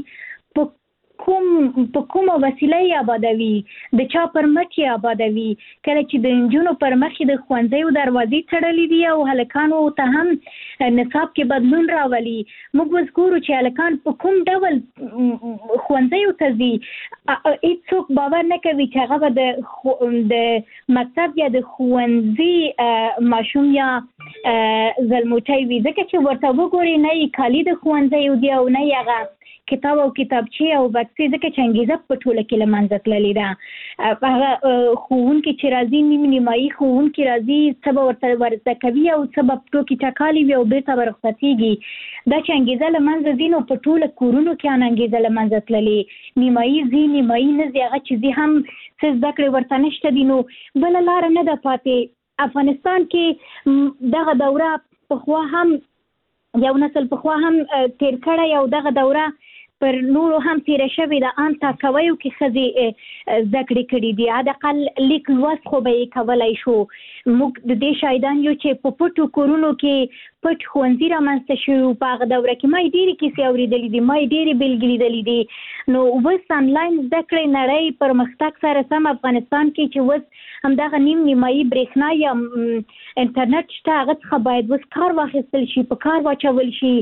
په کومه وسیله یې آبادوي د چا پر مټ یې آبادوي کله چې د انجونو پر مخ د ښوونځیو دروازې تړلې دي او هلکانو ته هم نصاب کې بدلون راولي موږ وګورو چې هلکان په کوم ډول ښوونځیو ته ځي هیڅوک باور نه کوي چې هغه د مکتب یا د ښوونځي ماشوم یا زلموټی وي ځکه چې ورته وګوري نه یې کالي د ښوونځیو دي او نه یې هغه کتاب او کتابچې او بکسې ځکه چې انګیزه په ټوله کې له منځه تللې ده هغه ښوونکي چې راځي نیمایي ښوونکي راځي څه به ورته ورزده کوي او څه به ټوکې ټکالې وي او بېرته به رخصتېږي دا چې انګیزه له منځه ځي نو په ټوله کورونو کې انګیزه له منځه تللې نیمایي ځي نیمایي نه ځي هغه چې ځي هم څه زده کړې ورته نشته دي نو بله لاره نه ده پاتې افغانستان کې دغه دوره پخوا هم یو نسل پخوا هم تیر کړی او دغه دوره پر نورو هم تیر شوی د ان تاکویو کې خزي ذکر کړی دی حداقل لیک لوست خو به کولای شو موږ د دې شایدان یو چې په پټو کورونو کې پټ ښوونځي رامنځته شوي په هغه دوره کې ما ډېرې کیسې اورېدلې دي ما ډېرې بېلګې لیدلې دي نو اوس آنلاین زده کړې نړۍ پرمختګ سره سم افغانستان کې چې اوس همدغه نیمایي برېښنا یا انټرنیټ شته هغه څخه باید اوس کار واخیستل شي په کار واچول شي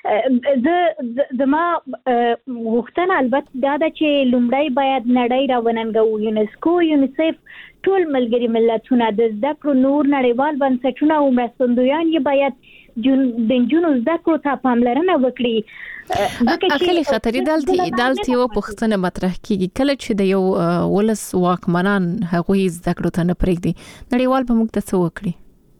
زما غوښتنه البته دا ده چې لومړی باید نړۍ راوننګو یونسکو یونیسف ټول ملګري ملتونه د زده کړو نور نړیوال بنسټونه او مرستندویان یې باید د نجونو زده کړو ته پاملرنه وکړي اخلي خطرې دالتي او پښتنه مطرح کیږي کله چې د یو ولس واکمنان هغوی زده کړو ته نه پرېږدي نړیوال به موږ ته څه وکړي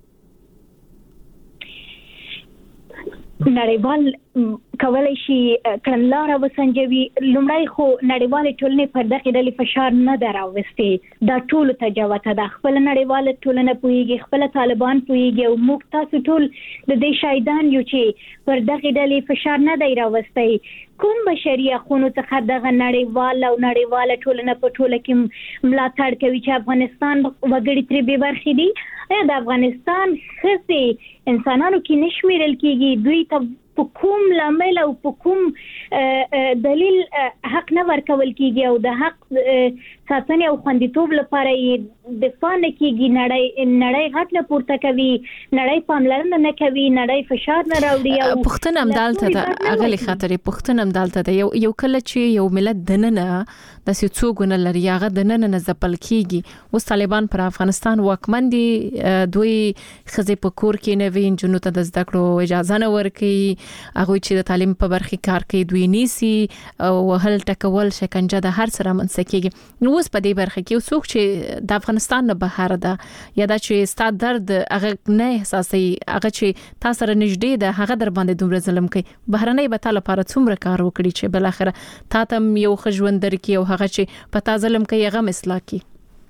نړیوال کولای شي کړنلاره وسنجوي لومړی خو نړیوال ټولنې پر دغه ډلې فشار نه دراوستي دا ټول تجاوته د خپل نړیوال ټولنه پويږي خپل طالبان پويږي او موږ تاسو ټول د دې شایدان یو چې پر دغه ډلې فشار نه دی راوستي کوم بشري حقوقو څخه دغه نړیوال ټولنه په ټوله کې ملاتړ کوي چې افغانستان وګړي ترې بې برخې دي د افغانستان خصي انسانانو کې نشمیرل کېږي دوی ته په کوم لامل او په کوم دلیل حق نه ورکول کېږي او د حق ساتنې او خوندیتوب لپاره دفاع نه کېږي نړۍ غټ نه پورته کوي نړۍ پاملرنه نه کوي نړۍ فشار نه راوړي او پښتون امدالته ده اغلی خاطرې پښتون امدالته ده یو کله چې یو ملت دننه د سڅوګونه لري هغه دننه نه ځپل کېږي اوس طالبان پر افغانستان واکمن دي دوی خزې په کور کې نه وین جنو ته د زده کړو اجازه نه ورکړي هغه چې د تعلیم په برخه کار کوي دوی نیسی او هل ټکول شکنجه د هر سره منځ کېږي نو اوس په دې برخه کې څوک چې د افغانستان نه بهر ده یا دا چې ستاسو درد هغه نه احساسي هغه چې تاسو سره نږدې ده هغه در باندې دومره ظلم کوي بهرنۍ به تعالی لپاره څومره کار وکړي چې بل اخر تاسو یو خجوند درکې او هغه چې په تاسو ظلم کوي هغه مثلا کی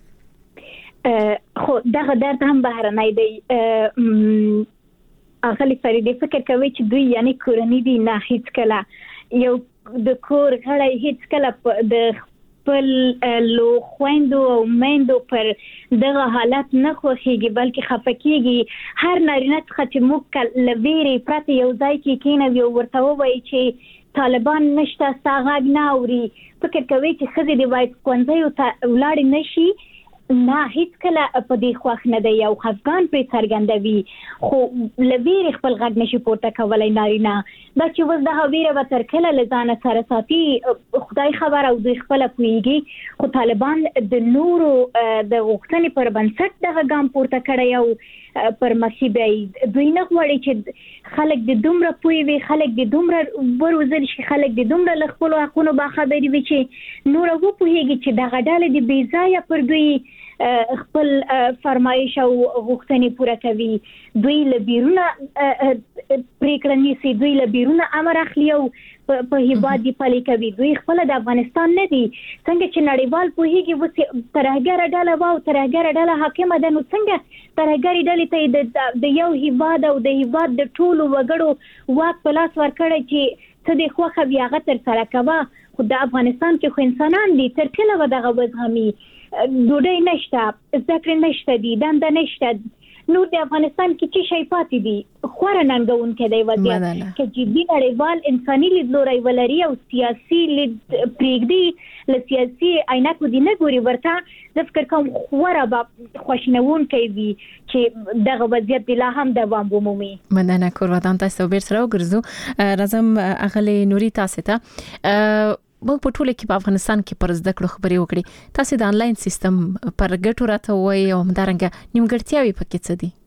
خو دغه درد هم بهرنۍ دی اغلی فریدی فکر کوي چې دوی یعنی کورنۍ دي نه هیڅ کله یو د کور غړی هیڅ کله د خپل لو خويندو او میندو پر دغه حالت نه خوښيږي بلکې خفقيږي هر نارینه څخه چې موږ لویری پرته یو ځای کې کینوي ورته وایي چې طالبان نشته ساغاګ نه اوري فکر کوي چې خزي دی وایي کوونځي او ولاړ نشي نه هیڅ کله په دې خوښ نه دی او افغان پر څرګندوي خو لویر خپل غږ نشي پورته کولای نارینه دا چې وځ د هویره و تر کله لزانه سره ساتي خدای خبر او دوی خپل پويږي خو طالبان د نورو د وختنې پر بنسټ دغه ګام پورته کړی او پر مصیبه دوی نه غواړي چې خلک د دومره پوي وي، خلک د دومره وروزل شي، خلک د دومره لخپل حقونو با خبري وي چې نور وو پوهیږي چې د غډاله د بې ځایه پر دوی خپل فرمایش او غوښتنې پوره کوي. دوی لبیرونه پریکړه نیسي، دوی لبیرونه امر اخلي او په هیواد دی پلي کوي. دوی خپل د افغانستان نه دي. څنګه چې نړیوال پوهیږي و ترهګر ډله واو ترهګر ډله حاکمه ده، نو څنګه ترهګر ډلې ته د یو هیواد او د هیواد د ټولو وګړو واک په لاس ورکړي چې څه د خوخه بیا غتر سره کوي. خو د افغانستان کې خو انسانان دي، تر کله و دغه وزغمي؟ ډوډۍ نشته، زده کړې نشته دي، دنده نشته، نور د افغانستان کې چې شي پاتې دي. خورا ننګونکې دی وضعیت چې جدي نړیوال انساني لیدلوری ولري او سیاسي لید پرېږدي، له سیاسي عینکو دې نه ګوري. ورته زه فکر کوم خورا به خوشنونکی وي چې دغه وضعیت لا هم دوام ومومي. مننه کورودان، تاسو به سره وګرځو. راځم اغلی نوري تاسو ته موږ په ټوله کې په افغانستان کې پر زده کړو خبرې وکړي. تاسو د انلاین سیستم پر ګټو راته وایي او همدارنګه نیمګړتیاوې پکې څه دي؟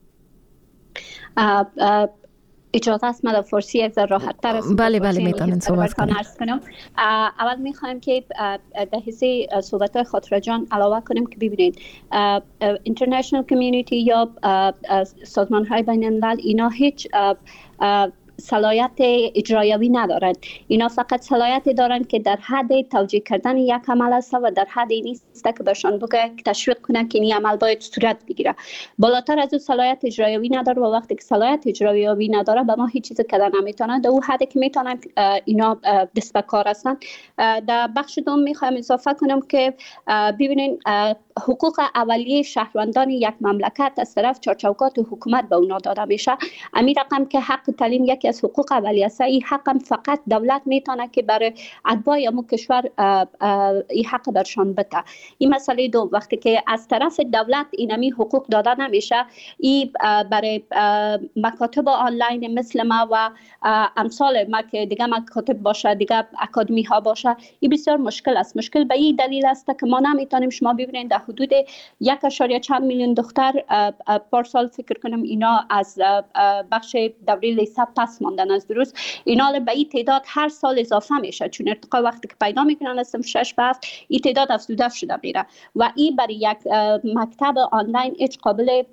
اجازه است من فارسی یک ذره راحت تر است. بله میتونن صحبت کنم. اول میخوایم که در حصه صحبت های خاطره جان علاوه کنیم که ببینید اینترنشنال کمیونیتی یا سازمان های بین الملل اینا هیچ صلاحیت اجرایی ندارند. اینا فقط صلاحیت دارند که در حد توجیه کردن یک عمل است و در حد نیست که برشان بگه تشویق کنه که این عمل باید صورت بگیره. بالاتر از اون صلاحیت اجرایی نداره و وقتی که صلاحیت اجرایی نداره به ما هیچ چیزی کردن نمیتونه. در اون حدی که میتونن اینا دست به کار هستند. در بخش دوم میخوام اضافه کنم که ببینین حقوق اولیه شهروندان یک مملکت از طرف چارچوبات حکومت به اونا داده میشه. امیر رقم که حق تعلیم یکی از حقوق اولیه است، این حق فقط دولت میتونه که برای اتباع امو کشور این حق برشان بده. این مسئله دوم، وقتی که از طرف دولت اینمی حقوق داده نمیشه، این برای مکاتب آنلاین مثل ما و امثال ما که دیگه مکاتب باشه، دیگه اکادمی ها باشه، این بسیار مشکل است. مشکل به این دلیل است که ما نمیتونیم، شما ببینید در حدود 1.4 میلیون دختر پارسال فکر کنم اینا از بخش دوره لیسه پس ماندن از درست. اینا به این تعداد هر سال اضافه میشه، چون ارتقا وقتی که پیدا میکنن از 6 به 7 این تعداد افزوده شده میره و این برای یک مکتب آنلاین هیچ قابل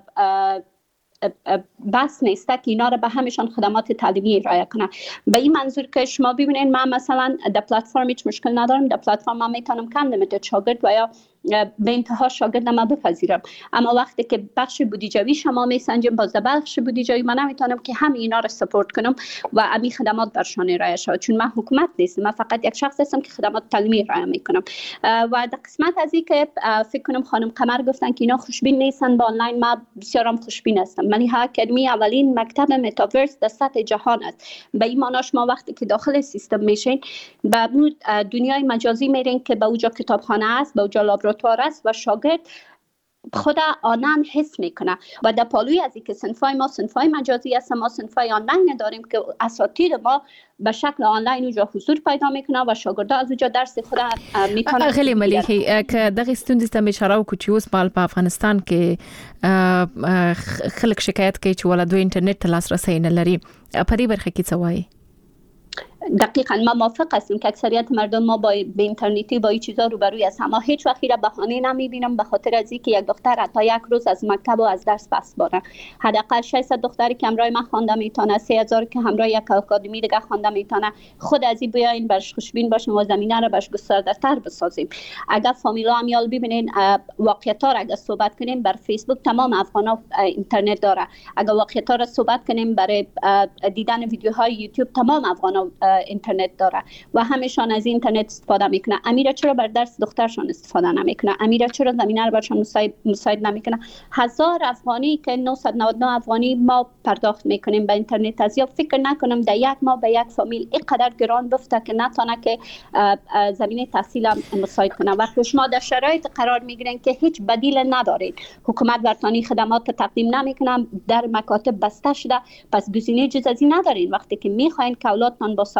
بس نیست که اینا رو به همشان خدمات تعلیمی ارائه کنه. به این منظور که شما ببینید من مثلا در پلتفرم هیچ مشکل ندارم، در پلتفرم من میتونم کم لیمیتد شاگرد و یا به انتها شاگرد ما بپذیرم، اما وقتی که بخش بودجوی شما میسنجیم باز بخش بودجوی من نمیتونم که همه اینا رو سپورت کنم و امی خدمات برشان ارائه شود، چون من حکومت نیستم، من فقط یک شخص هستم که خدمات تعلیمی ارائه میکنم. و در قسمت از این که فکر کنم خانم قمر گفتن که اینا خوشبین نیستن با آنلاین، من بسیارم خوشبین هستم. من ها اکادمی اولین مکتب متاورس در سطح جهان است. به این معنی شما وقتی که داخل سیستم میشین به دنیای مجازی میرین که به اونجا کتابخانه است، به اونجا لابراتوار است و شاگرد خود آنلاین حس میکنه و در پالوی از اینکه صنفای ما صنفای مجازی است، ما صنفای آنلاین داریم که اساتید ما به شکل آنلاین اونجا حضور پیدا میکنه و شاگردا از اونجا درس خود میتونن. خیلی مليحي که دغه ستوندې ته اشاره وکړو چې اوس په افغانستان کې خلک شکایت کوي چې ولادو اینټرنیټ ته لاسرسي نه لري، په دې برخه کې څه وایي؟ دقیقاً ما موافق هستیم که اکثریت مردم ما با به اینترنتی با این چیزا روبروی هستیم، اما هیچ وقتی را بهانه نمیبینم به خاطر از اینکه یک دختر حتی یک روز از مکتب و از درس پس باره. حداقل 600 دختری که همراه من خوانده میتونه، 3000 که همراه یک اکادمی دیگه خوانده میتونه. خود از این بیاین برش خوشبین باشیم و زمینه را برش گسترده‌تر بسازیم. اگر فامیلا امیال ببینین واقعیت‌ها را اگر صحبت کنیم بر فیسبوک تمام افغانا اینترنت داره. اگر واقعیت‌ها را صحبت کنیم برای دیدن ویدیوهای یوتیوب تمام افغانا اینترنت داره و همشان از اینترنت استفاده میکنه. امیره چرا بر درس دخترشان استفاده نمیکنه؟ امیره چرا زمینه رو برشان مساعد نمیکنه؟ 1000 افغانی که 999 افغانی ما پرداخت میکنیم به اینترنت، از یا فکر نکنم در یک ماه به یک فامیل اینقدر گران بفته که نتونه که زمینه تحصیل مساعد کنه. وقتی شما در شرایط قرار میگیرین که هیچ بدیل ندارین، حکومت برتانی خدمات تقدیم نمیکنه، در مکاتب بسته شده، پس گزینه جز از این ندارین. وقتی که میخواین که اولادتان با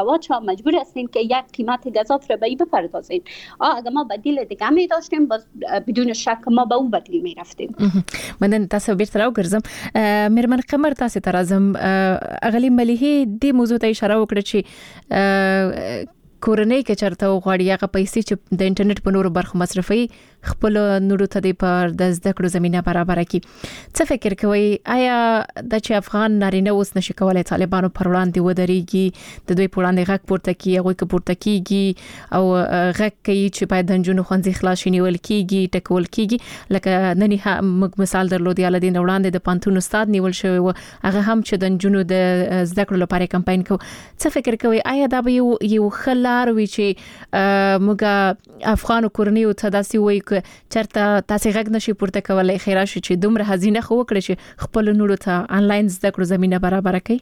شما مجبور هستین که یک قیمت گزاف را به این بپردازین. اگر ما بدیل دیگه می داشتیم باز بدون شک ما به اون بدیل می رفتیم. من تاسو بیرته راوګرځم میرمن قمر تاسو ته راځم. اغلی مليحي د موضوع ته اشاره وکړه چې کورنۍ کې چرته غواړي هغه پیسې چې د انټرنیټ په نورو برخو مصرفي خپل نورو ته د پر د زده کړو زمينه برابر کړي. څه فکر کوي آیا د چې افغان نارینه اوس نشي کولای طالبانو پر وړاندې ودرېږي د دوی پر وړاندې غږ پورته کیږي هغه کې پورته کیږي او غږ کوي چې باید د جنونو خوندې خلاص نیول کیږي ټکول کیږي لکه نني موږ مثال درلودي علي د وړاندې د پانتون استاد نیول شوی و هغه هم چې د جنونو د زده کړو لپاره کمپاین کو. څه فکر کوي آیا دا به یو خلار وي چې موږ افغان کورنۍ ته داسې وایي چرته تاسو غږ نشي پورته کولای خیره شي چې دومره هزینه خو وکړي چې خپل نورو ته انلاین زده کړو زمينه برابر کړي.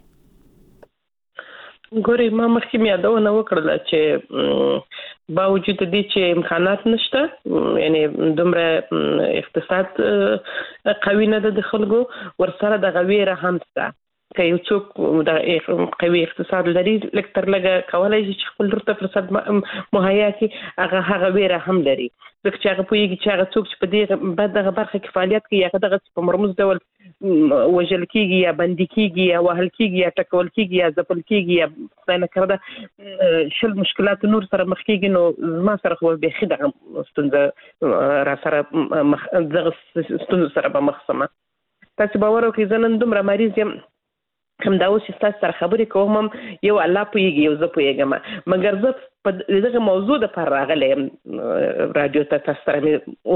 ګوري ما مخکې مې یادونه وکړه چې باوجود دې چې امکانات نشته یعنی دومره اقتصاد قوي نه ده د خلکو ورسره د غویره هم شته که یو څوک د قوي اقتصاد لري لکتر لګه کولای شي چې خپل ورته فرصت مهیا کړي هغه ویره هم لري ځکه چې هغه پوهیږي چې هغه څوک چې په دې بعد دغه برخه کې فعالیت کوي هغه دغه په مرموز ډول وژل کیږي یا بندي کیږي یا وهل کیږي یا ټکول کیږي یا ځپل کیږي یا نه کړه شل مشکلات نور سره مخ کیږي نو ما سره خو به خدای ستونزه را سره دغه ستونزه سره به مخ سم. تاسو باور وکړئ زنن دومره مریض یم هم دا اوس تاسو سره خبرې کوم یو الله پوهیږي یو زه پوهیږم مګر زه په دغه موضوع د پر راغلی رادیو ته تاسو سره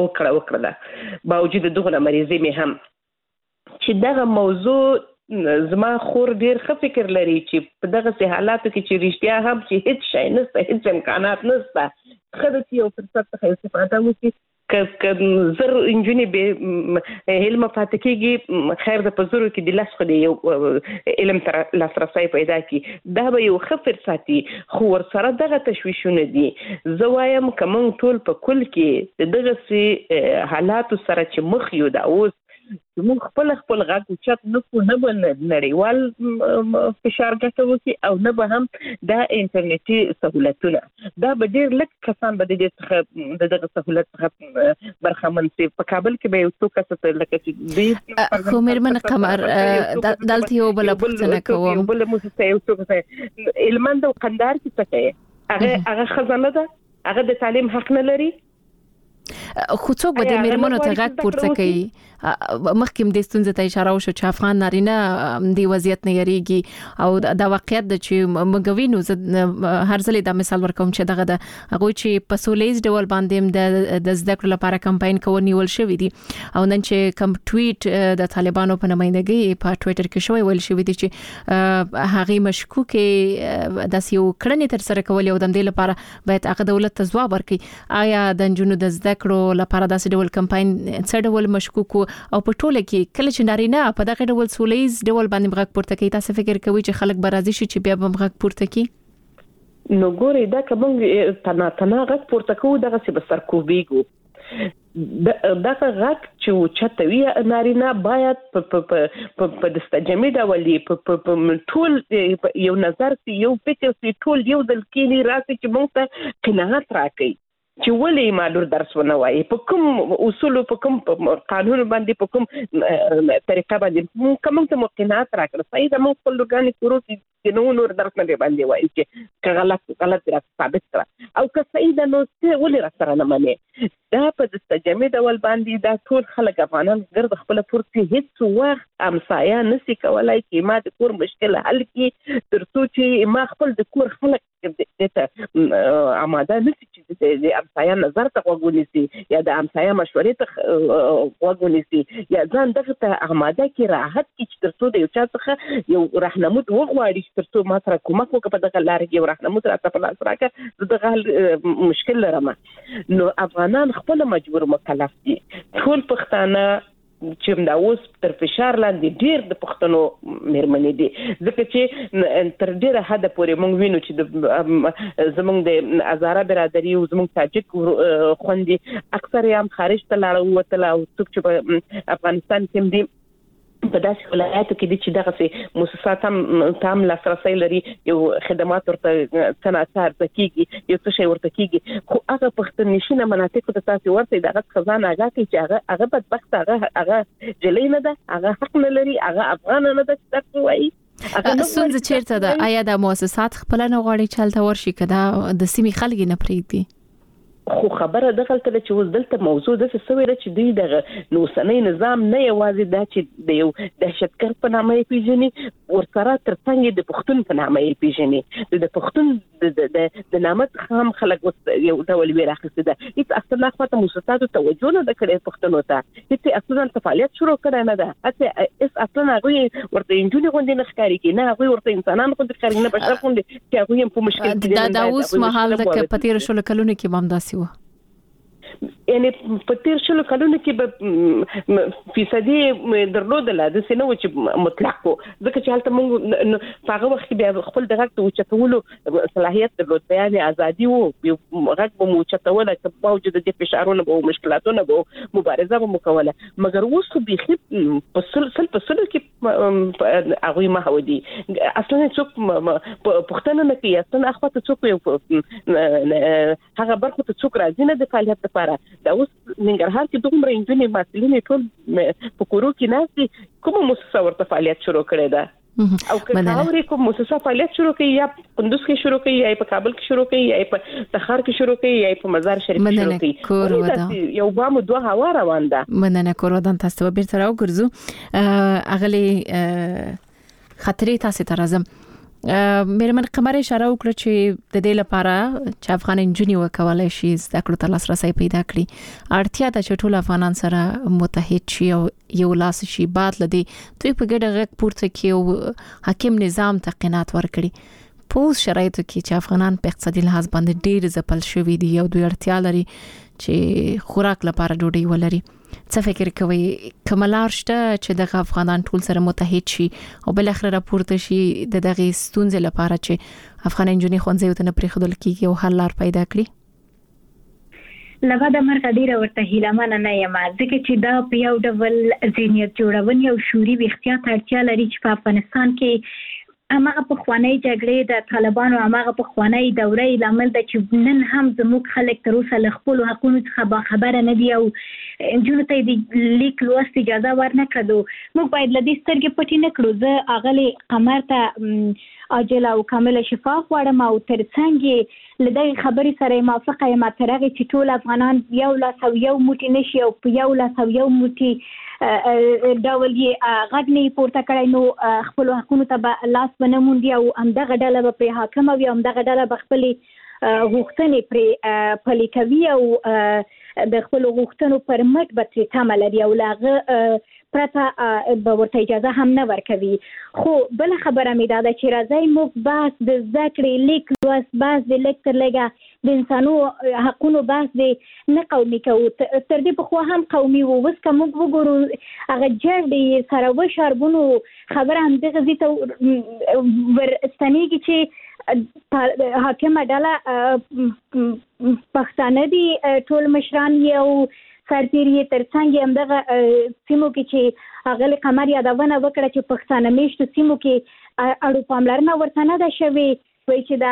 وکړه باوجود دغه مریضي مې هم چې دغه موضوع زما خور ډیر ښه فکر لري چې په دغه حالاتو کې چې رښتیا هم چې هیڅ شی نشته هیڅ امکانات نشته خدای چې یو فرصت څخه استفاده وکړي که زر انجونی به علم فاتکیږي خیر د پزورو کې د لاس خو دی علم تر لاسرسي پیدا کی دا به یو خفر ساتي خو ور سره دغه تشویشونه دي. زه وایم کوم ټول په کل کې دغه سي حالات سره چې مخ یو دا اوس موږ خپل غږ او چت نه بل نړیوال فشار ګټو کی او نه به هم د انټرنیټي سہولتونه دا به ډیر لږ کسان به د څخه دغه سہولت څخه برخمن شي. په کابل کې به یو څو کسان لکه چې خو میرمن قمر دلته یو بل پوښتنه کوم بل موږ یو څو علمند او قندار کې څه کوي هغه خزانه ده هغه د تعلیم حق نه لري خو څوک به د میرمنو ته غږ پورته کوي. مخکې د ستونزې ته اشاره وشو چې افغان نارینه د وضعیت نه یریږي او دا واقعیت د چې مګوینو هر ځلې دا مثال ورکوم چې دغه د هغه چې په سولېز ډول باندې د زده کړو لپاره کمپاین کوي نیول شوی دي او نن چې کوم ټویټ د طالبانو په نمائندګۍ په ټویټر کې شوی ویل شوی دي چې هغه مشکوکه د یو کړنې تر سره کول او د دې لپاره باید هغه دولت ته ځواب ورکړي. آیا د جنونو د زده کړو لپاره داسې ډول کمپاین څه ډول مشکوک او په ټوله کې کله چې نارینه په دغه ډول سولېز ډول باندې غږ پورته کوي تاسو فکر کوئ چې خلک به راضي شي چې بیا به غږ پورته کوي؟ نو ګوري دا کوم تنا غږ پورته کوو دغه څه به سرکوبیګو دغه غږ چې چتوي نارینه باید په دستجمې ډول ټول یو نظر یو فکر ټول یو دل کې راځي چې موږ ته قناعت راکړي چې ولې معلوم درس ونه وایي په کوم اصول په کوم قانون باندې په کوم طریقه باندې کوم ته مقننات راکړه صحیح د موږ خپل لګانې کورو چې نور درس نه باندې وایي چې غلط را ثابت کړه او که صحیح د نو څه ولې را سره نه مني دا په دستجمې ډول باندې دا ټول خلک افغانان ګرد خپل پورتي هیڅ وخت امسایا نسی کولای چې ما د کور مشکل حل کړي ترڅو چې ما خپل د کور خلک دته آماده نسی چې د امسایا نظر ته وګونیسي یا د امسایا مشورې ته وګونیسي یا ځان دغه ته آماده کې راحت کې چې ترڅو د یو چا څخه یو راهنمود وغواړي ترڅو ما سره کومک وکړي په دغه لار کې یو راهنمود راته په لاس راکړي دغه مشکل لرم. نو افغانان خپل مجبور مکلف دي ټول پښتانه چې دا اوس تر فشار لاندې ډیر د پښتنو مېرمنې دي ځکه چې تر ډیره حد پورې موږ وینو چې زموږ د هزاره برادری او زموږ تاجک خوندې اکثر یې هم خارج ته لاړ وتل او څوک چې په افغانستان کې دي په داسې ولایتو کې چې دغه مؤسسات هم لاسرسي لري یو خدمات ورته تناصر کیږي یو څه شی ورته کیږي خو هغه پښتنشینه مناطق ته تاسو ورته دغه خزانه هغه چې هغه بدبخت هغه جلې نه ده هغه حق نه لري هغه افغان نه ده تاسو وایي څنګه چیرته ده آیا د مؤسسات خپل نه غواړي چلته ورشي کدا د سیمې خلک نه پریږدي خو خبره دغه ته چې اوس دلته موضوع د څه چې دوی د نوسنۍ نظام نه یوازې دا چې د یو دهشتګرد په نامه یې پیژني ورسره ترڅنګ د پښتون په نامه یې پیژني د پښتون د نامه هم خلک یو ډول ویره اخیسته ده هیڅ اصلا خاطر مؤسساتو توجه نه کړي پښتنو ته هیڅ اصلا فعالیت شروع کړي نه ده اصلا هغه ورته انجونی غونډې نه ښکاری کې نه هغه ورته انسانان غونډې ښکاری نه بشر غونډې چې هغه هم په مشکل کې دا اوس مهال د کپتیر شول کلونه کې بمداسي یعنی په تیر شلو کلونو کې به فیصدي درلودله د سينو چې مطلق کو ځکه چې حالت موږ په هغه وخت کې بیا خپل دغه ته چتولو صلاحيت درلود بیان ازادي وو غږ به مو چتوله چې باوجود د فشارونو او مشکلاتونو به مبارزه به مکوله مګر اوس خو به په سل کې هغه ما هودي اصلا څوک پښتنه نه کوي اصلا اخواته څوک هغه برخه ته څوک راځي نه د فعالیت لپاره دا اوس ننګرهار کې دومره انجونې مسلې ټول په کورو کې ناسي کومه مؤسسه ورته فعالیت شروع کړې ده او کله کوم مؤسسه فعالیت شروع کړي یا کندوز کې شروع کړي یا په کابل کې شروع کړي یا په تخار کې شروع کړي یا په مزار شریف کې شروع کړي یو بام دوه هوا روان ده مننه کورودان تاسو به تر راوګرځو اغلی خطرې تاسو ته راځم مېرمن قمر اشاره وکړه چې د دې لپاره چې افغان انجونی وکولای شي زده کړو ته لاسرسي پیدا کړي اړتیا ده چې ټول افغانان سره متحد شي او یو لاس شي بعد لدی دوی په ګډه غږ پورته کړي او حاکم نظام ته قناعت ورکړي په شرایطو کې چې افغانان په اقتصادي لحاظ باندې ډېر ځپل شوي دي او دوی اړتیا لري چې خوراک لپاره ډوډۍ ولري څه فکر کوي کملار شته چې د افغانان ټول سره متحد شي او بل اخر راپورته شي د دغه ستونزې لپاره چې افغان انجونی خونځي ته نه پریخدل کیږي او حل لار پیدا کړي لغه د مرګ ډیره ورته هیلمانه نه یم ځکه چې دا په یو ډول ذهنیت جوړون یو شوري اختیار اړتیا لري چې په افغانستان کې امغه په خوانی جګړې د طالبانو امغه په خوانی دورې لامل د چې نن هم زموږ خلک تر اوسه له خپل حقوقو څخه خبره نه دی او انجونو ته د لیک لوست اجازه ورنکړو موږ باید لدې سترګې پټې نه کړو زه اغلی قمر ته عاجل او کامل شفاف وړم او ترڅنګ لدې خبرې سره موافقه یم ترغه چې ټول افغانان یو لاس او یو موټی نشي او په یو لاس او یو موټی ډول یې غږنی پورته کړای نو خپل حقوقو ته لاس ونموندي او همدغه ډله په حاکم او همدغه ډله بخپلې غوښتنې پر پلي کوي او د خپل غوښتنو پر مټ به ترې تمه لري او لاغه پرته به ورته اجازه هم نه ورکوي خو بل خبره مې دا ده چې راځي موږ بحث د زده کړې لیک لوست بحث د لیک تر لږه د انسانو حقونو بحث د نه قومي کوو تر دې پخوا هم قومي وو اوس که موږ وګورو هغه جړ سره وشاربونو خبره همدغه ځای ته ورستنېږي چې حاکمه ډله پښتانه دي ټول مشران یو سرتیری ترڅنګ همدغه سیمو کې چې هغه قمر یادونه وکړه چې پښتانه میشتو سیمو کې اړو پاملرنه ورته نه ده شوې وایي چې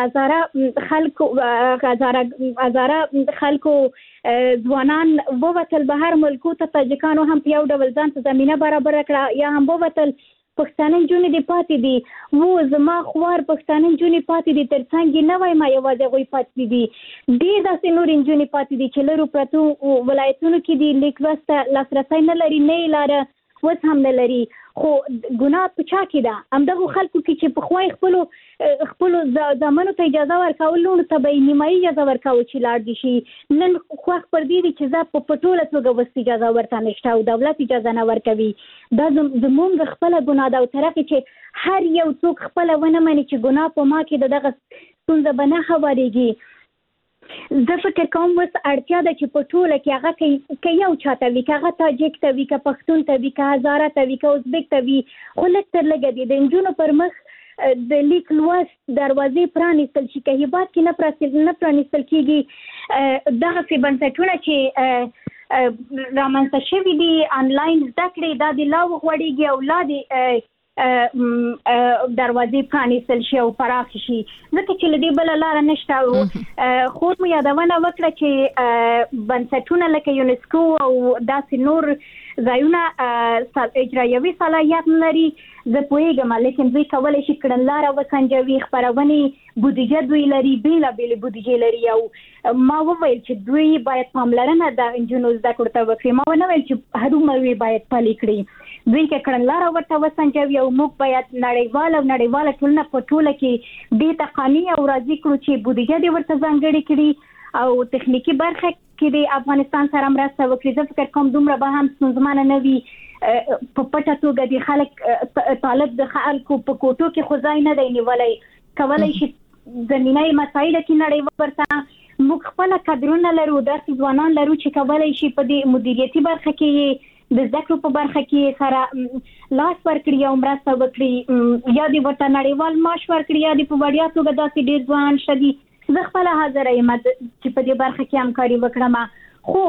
د هزاره خلکو ځوانان ووتل بهر ملکو ته تاجکانو هم په یو ډول ځان ته زمینه برابر کړه یا هم ووتل پښتانه جونې دی پاتې دي وو زما خوار پښتانه جونې پاتې دي ترڅنګ نه وای ما یوازې غوي پاتې دي ډېر داسې نور جونې پاتې دي چې لرو پرتو ولایتونو کې دي لیک لوست لاسرسي نه لري نه لاره وس هم نه لري خو ګناه په چا کې ده همدغه خلکو کې چې په خوای خپل ځامنو ته اجازه ورکول نو ته به نیمایي اجازه ورکاو چې لاړ دي شي نن خو پر دې چې زه په پټوله توګه وس اجازه ورته نشته او دولت اجازه نه ورکوي دا زموږ خپل ګناه ده او ترخه چې هر یو څوک خپل ونه مني چې ګناه په ما کې دغه څنګه بنه خبرېږي زه فکر کوم وس اړتیا ده چې په ټوله کې هغه کې یو چاته وي که هغه تاجک ته وي که پښتون ته وي که هزاره ته وي که ازبک ته وي خو لږ تر لږه دي د نجونو پر مخ د لیک لوست دروازې پرانیستل شي که هیواد کې نه پرانیستل کېږي دغسې بنسټونه چې رامنځته شوی دی انلاین زده کړې دا د لا وغوړیږي او لا د دروازې پرانیستل شي او پراخ شي ځکه چې لدی بل لار نشته او خو مو یادونه وکړه چې بنسټونه لکه یونسکو او داسې نور ځایونه اجرایوي صلاحیت لري زه پوهیږم لیکن دوی کولای شي کړنلاره وسنجوي خبرونه بودیجه دوی لري بیل بودیجه لري او ما وویل چې دوی باید پاملرنه د انجنونو زده کړو ته وکړي ما نه ویل چې هرومروي باید پلي کړي دوی کې کړنلاره ورته وسنجوي او موږ باید نړیواله ټولنه په ټوله کې دې تقانی او راځي کړو چې بودیجه دې ورته ځانګړي کړي او تخنیکی برخه کې د افغانستان سره مرسته وکړي زه فکر کوم دومره به هم ستونزمنه نه وي په پټه توګه د خلک طالب د خلکو په کوټو کې خدای نه دی نیولای کولای شي زمینای مسایل کې نړیوال ورته موږ خپل کډرونه لرو داسې ځوانان لرو چې کولای شي په دې مدیریتي برخه کې د ذکر په برخه کې سره لاس ورکړي او مرسته وکړي یا د ورته نړیوال معاش ورکړي یا د په وړیا توګه داسې ډیر ځوان شدي زه خپل حاضر یم چې په دې برخه کې همکاري وکړم خو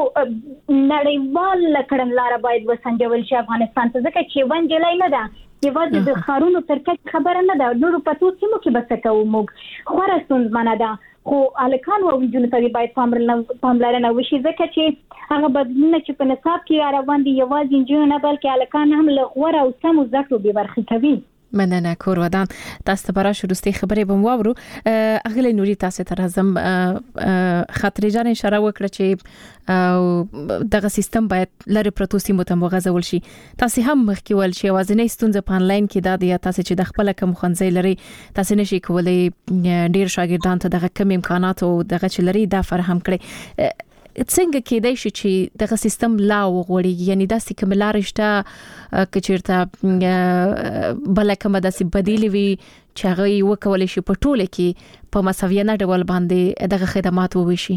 نړیوال کړنلاره باید وسنجول شي افغانستان ته ځکه چې ونجلای نه ده یوازې د خارونو ترکه خبره نه ده نور په توګه سیمو کې بس کوو موږ خورا ستونزمنه ده خو الکان او جنونو ته باید پاملرنه وشي ځکه چې هغه بدلونه چې په نصاب کې روان دي یوازې جنونو نه بلکې الکان هم لغوره او سمو ذکر به برخه کوي مننه کور ودان تاسو ته برا شروستي خبرې بم واورو اغلی نوري تاسو ته راځم خاطر جان اشاره وکړه چې دغه سیستم باید لری پروتو سیمو ته مغزول شي تاسو هم مخکې ول شي وازنې ستونزه په انلاین کې دا دی تاسو چې د خپل کوم خنځي لري تاسو نشي کولای ډیر شاګردان ته دغه کم امکانات او دغه چلري دا فراهم کړي څنګه کېدای شي چې دغه سیستم لا وغوړي یعنی دا سکملار شته کچیرته بل کومه داسې بدیل وي چې هغه وکول شي په ټوله کې په مساویانه ډول باندې دغه خدمات ووشي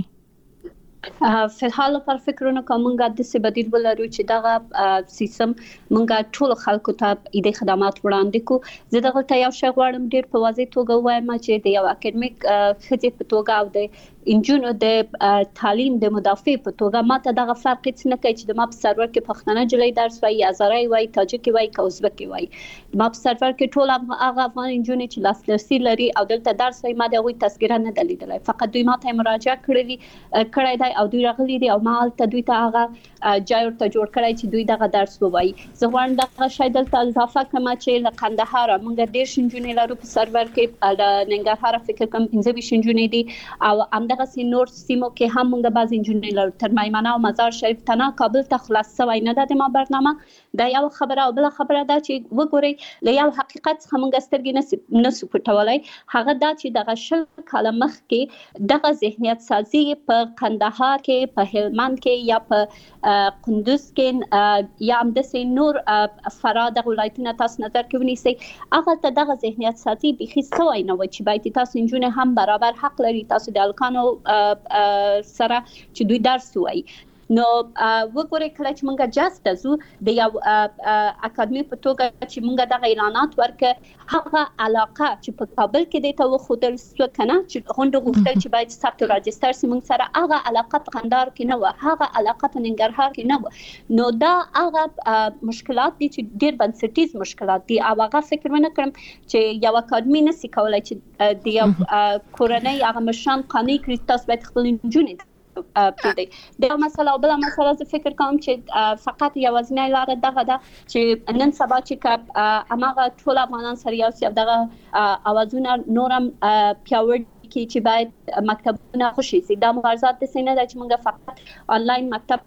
په حال پر فکرونه کومه د څه بدیل ولرو چې دغه سیستم مونږه ټول خلکو ته د خدمات وړاندې کو زه دغه ته یو شی غواړم ډیر په واضح توګه وایم چې د یو اکیډمیک خدي په توګه او د انجونو د تعلیم د مدافع په توګه ماته دغه فرق هیڅ نه کوي چې د ما په سرور کې پښتنه جلې درس وایي ازرای وایي تاجکي وایي کوزبکی وایي ما په سرور کې ټول هغه افغان انجونې چې لاسرسي لري او دلته درس وایي ما دغه تذکره نه دلیدلای فقط دوی ماته مراجعه کړی دی او دوی راغلي دي او ما ته دوی ته هغه جای ورته جوړ کړی چې دوی دغه درس وایي زه غواړم دغه شی دلته اضافه کوم چې له قندهار موږ ډیر شنجونې لرو په سرور کې د ننګرهار فکر کوم 15 شنجونې دي او دغه سینور سیمو کې هم موږ بعض انجونې لرو تر میمنه او مزار شریف تنه کابل ته خلاص شوی نه ده ما برنامه دا یو خبره او بل خبره ده چې وګورئ له یو حقیقت څخه موږ سترګې نسو پټولای هغه دا چې دغه شل کاله مخکې دغه ذهنیت سازي په قندهار کې په هلمند کې یا په قندوز کې یا هم د سینور فراد ولایتونو تاسو نظر کې ونیسئ هغه ته دغه ذهنیت سازي بيخي سوی نه و چې باید تاسو انجونې هم برابر حق لري تاسو د الکانو سره چې دوی درس وایي نو وګورئ کله چې موږ جست دزو د یو اکاډمي په توګه چې موږ دغه اعلانات ورکړ هغه علاقه چې په کابل کې د تو خودل څه کنه چې غونډه غوښتل چې باید ثبت راجستر سي موږ سره هغه علاقه په قندهار کې نه و هغه علاقه په ننګرهار کې نه و نو دا هغه مشکلات دي چې ډېر بنسټیز مشکلات دي او هغه فکر ونه کړم چې یو اکاډمي نسي کولای چې د یو کورنۍ هغه مشان قانوني کړي تاسو باید خپل انجونې د مسله او بل مسله زه فکر کوم چې فقط یوازینی لار دغه ده چې نن سبا چې اماغه ټول افغانان سره یو څه دغه اوازونه نورم پیاوړي کی چې باید مکتبونه خوشي سي دا مبارزات د سینه د چې موږ فقط آنلاین مکتب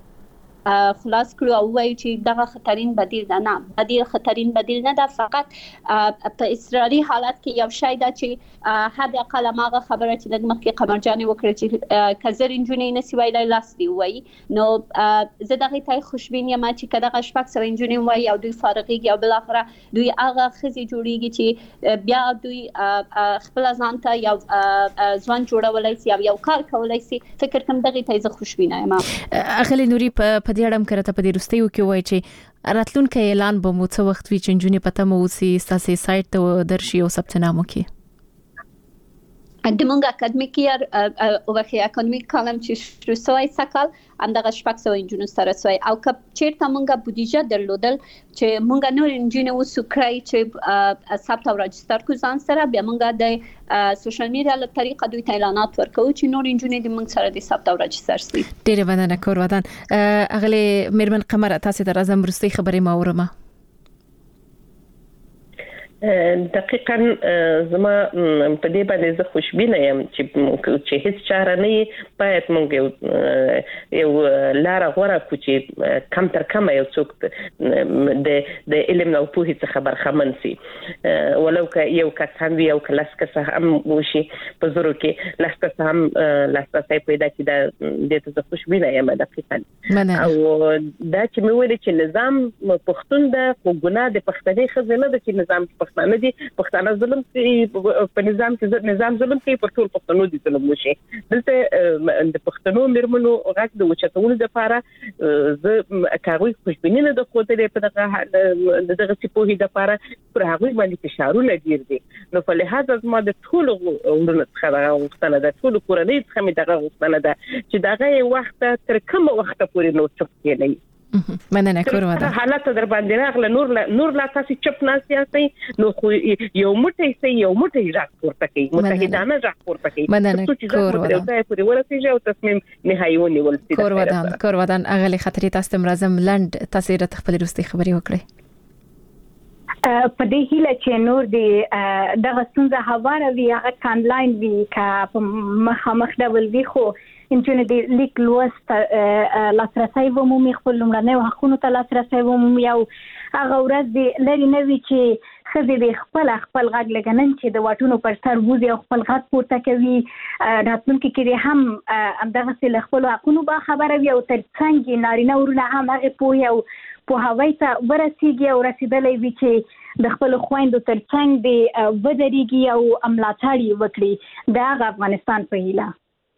خلاص کړو او وایي چې دغه خطرین بدیل ده نه خطرین بدیل نه ده فقط په اضطراري حالت کې یو شی ده چې حد اقل ماغه خبره چې د مخکې قمرجانې وکړه چې کزر انجونې نسی ویلای لاس دی وایي نو زه دغه ته خوشبین یم چې کله شپږ سره انجونې وایي او دوی فارغيږي او بل اخره دوی هغه خزي جوړیږي چې بیا دوی خپل ځان ته یو ځوان جوړولای شي او یو کار کولای شي فکر کوم دغه ته زه خوشبینه یم اخلي نوري په دې اړه کرته په دې رستیو کې وای چې راتلونکي اعلان به مو څه وخت وی چې جنونی پته مو سي ستاسو سایت ته درشي او ثبت نامو کې د مونږ اکیډمیک ایئر او وخت اکیډمیک کالم چې شروع شوی سکل همدغه 600 انجونو سره سوی او که چیرته مونږه بودیجه درلودل چې مونږ نور انجینو وسکرای چې ثبت او راجستر کو ځان سره بیا مونږه د سوشل میډیا له طریقه دوی اعلانات ورکو چې نور انجونو د مونږ سره د ثبت او راجستر سي. ډیره مننه کور ودان. اغلی میرمن قمر تاسو ته راځم ورستي خبرې ما اورمه. دقیقاً زما په دې باندې زه خوشبینه یم چې هیڅ چاره نه باید مونږ یو لار غوړه کو چې کم تر کم یو څوک د علم او پوهې څخه برخمن سي ولو که یو کس هم یو کلاس کس هم وشي په زورو کې لاسته هم لاسته پیدا کی د دې ته خوشبینه یم دقیقاً. او دا چې مې ویل چې نظام پښتون د ګناه د پښتني خزانه د چې نظام پښتانه دي پښتانه ظلم کوي په نظام کې نظام ظلم کوي پر ټول پښتنو دي ظلم وشي دلته د پښتنو مرمنو غږ د وچتولو لپاره زه کاروي خوشبینه د خوته په دغه سپوهي د لپاره پر هغه باندې فشارونه ډیر دي نو په لحاظ ما د ټول ورونه څخه غوښتنه ده ټول کورنۍ څخه مې دغه غوښتنه ده چې دغه وخت تر کوم وخت پورې نو چپ کېنی. مننه کور ودان. حالت در باندې راغله نور لا تاسو چپ نه سیاسي نو خو یو موټی راپورته کوي متحدانه راپورته کوي. مننه کور ودان. دا پورې ورسېږي او تصمیم نهایی ونیول شي. کور ودان اغلی خطرې تاسو مرزم لند تاسو را خپل روستي خبري وکړي. په دې هیله چې نور د دغه ستونزه هواره وي هغه آنلاین وي کا مخامخ ډول وي خو انجن د لیک لوست لاسرسي ومومي خپل لمړنۍ حقوقو ته لاسرسي ومومي او هغه ورځ د لري نوي چې خزي د خپل غږ لګنن چې د واټونو پر سر وځي او خپل غږ پورته کوي راتلونکي کې هم دغه سل خپل حقوقو به خبره وي او ترڅنګ نارینه ورونه هم هغه پوهه او په هوای ته ورسیږي او رسیدلې وي چې د خپل خويندو ترڅنګ د ودرېږي او املاتړي وکړي د افغانستان په هیله.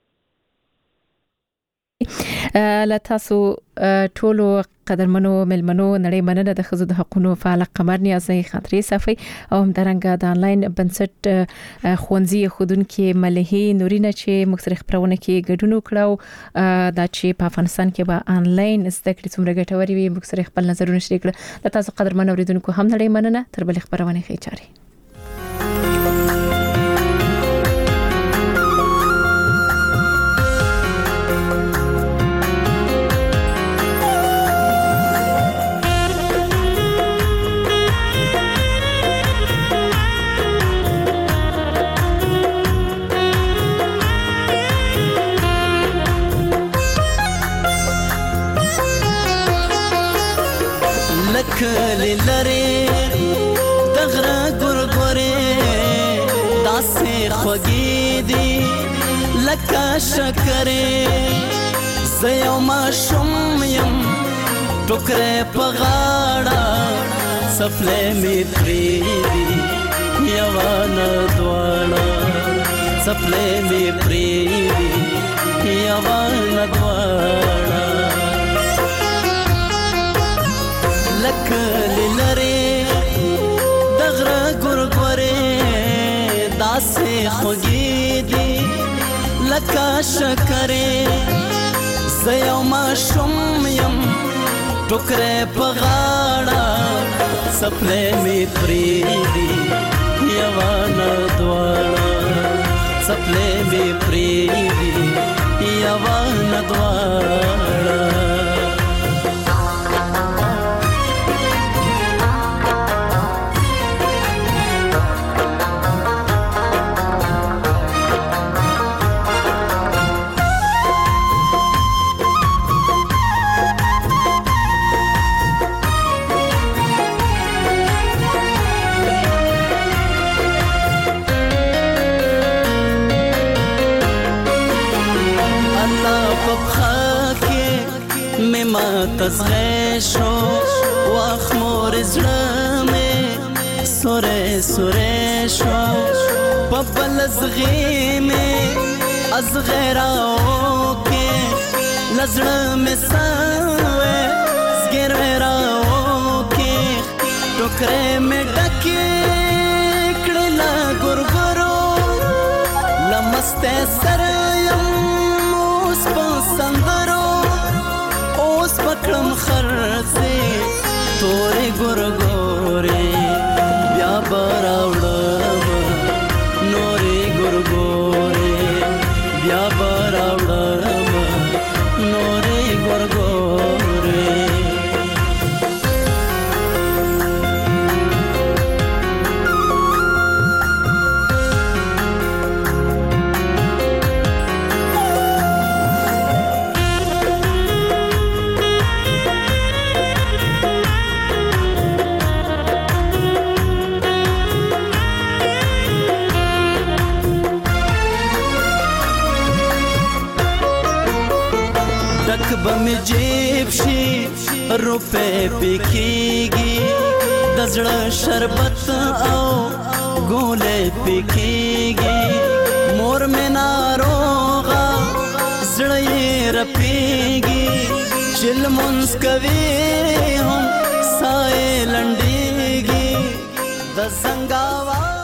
لتاسو ټولو قدرمنو ملمنو نړۍ مننه د خزو د حقوقو فعال قمر نیازي خاطري صفي او هم درنګ د انلاین بنسټ خونځي خودون کې ملهي نورینه چې مختلف خبرونه کې ګډون وکړو دا چې په افغانستان کې به انلاین زده کړې څومره ګټوري وي مختلف خپل نظرونه شریک کړل. لتاسو قدرمنو اوریدونکو هم نړۍ مننه تر بل خبرونه خي چاري. کلی لري دغره ګورګورې داسې خوږې دي لکه شکرې زه یو ماشوم یم ټوکرې په غاړه څپلۍ مې پرېږدي یوه نه دواړه څپلۍ مې پرېږدي یوه نه دواړه لکلی لري دغره ګورګورې داسې خوږې دي لکه شکرې زه یو ماشوم یم ټوکرې په غاړه څپلۍ مې پرېږدي یوه نه دواړه څپلۍ مې پرېږدي یوه نه دواړه. تزغه شو واخ مور زړه مې سوره سوره شو په بل زغې مې از غیراو کې لزړه مې سوې زګر راو کې ټوکرې مې ډکې کړه لا ګورګورو مسته سریم اوس په سندرو اوس پکړم خرڅه تورې ګورګورې بیا براوړم نورې ګورګورې بیا براوړم نورې ګورګورې بمی جیب شي روپے پکېږي د زړه شربت او ګولې پکېږي مور مې ناروغه زړه یې رپېږي چې لمونځ کوي هم ساه یې لنډېږي د زنګ آواز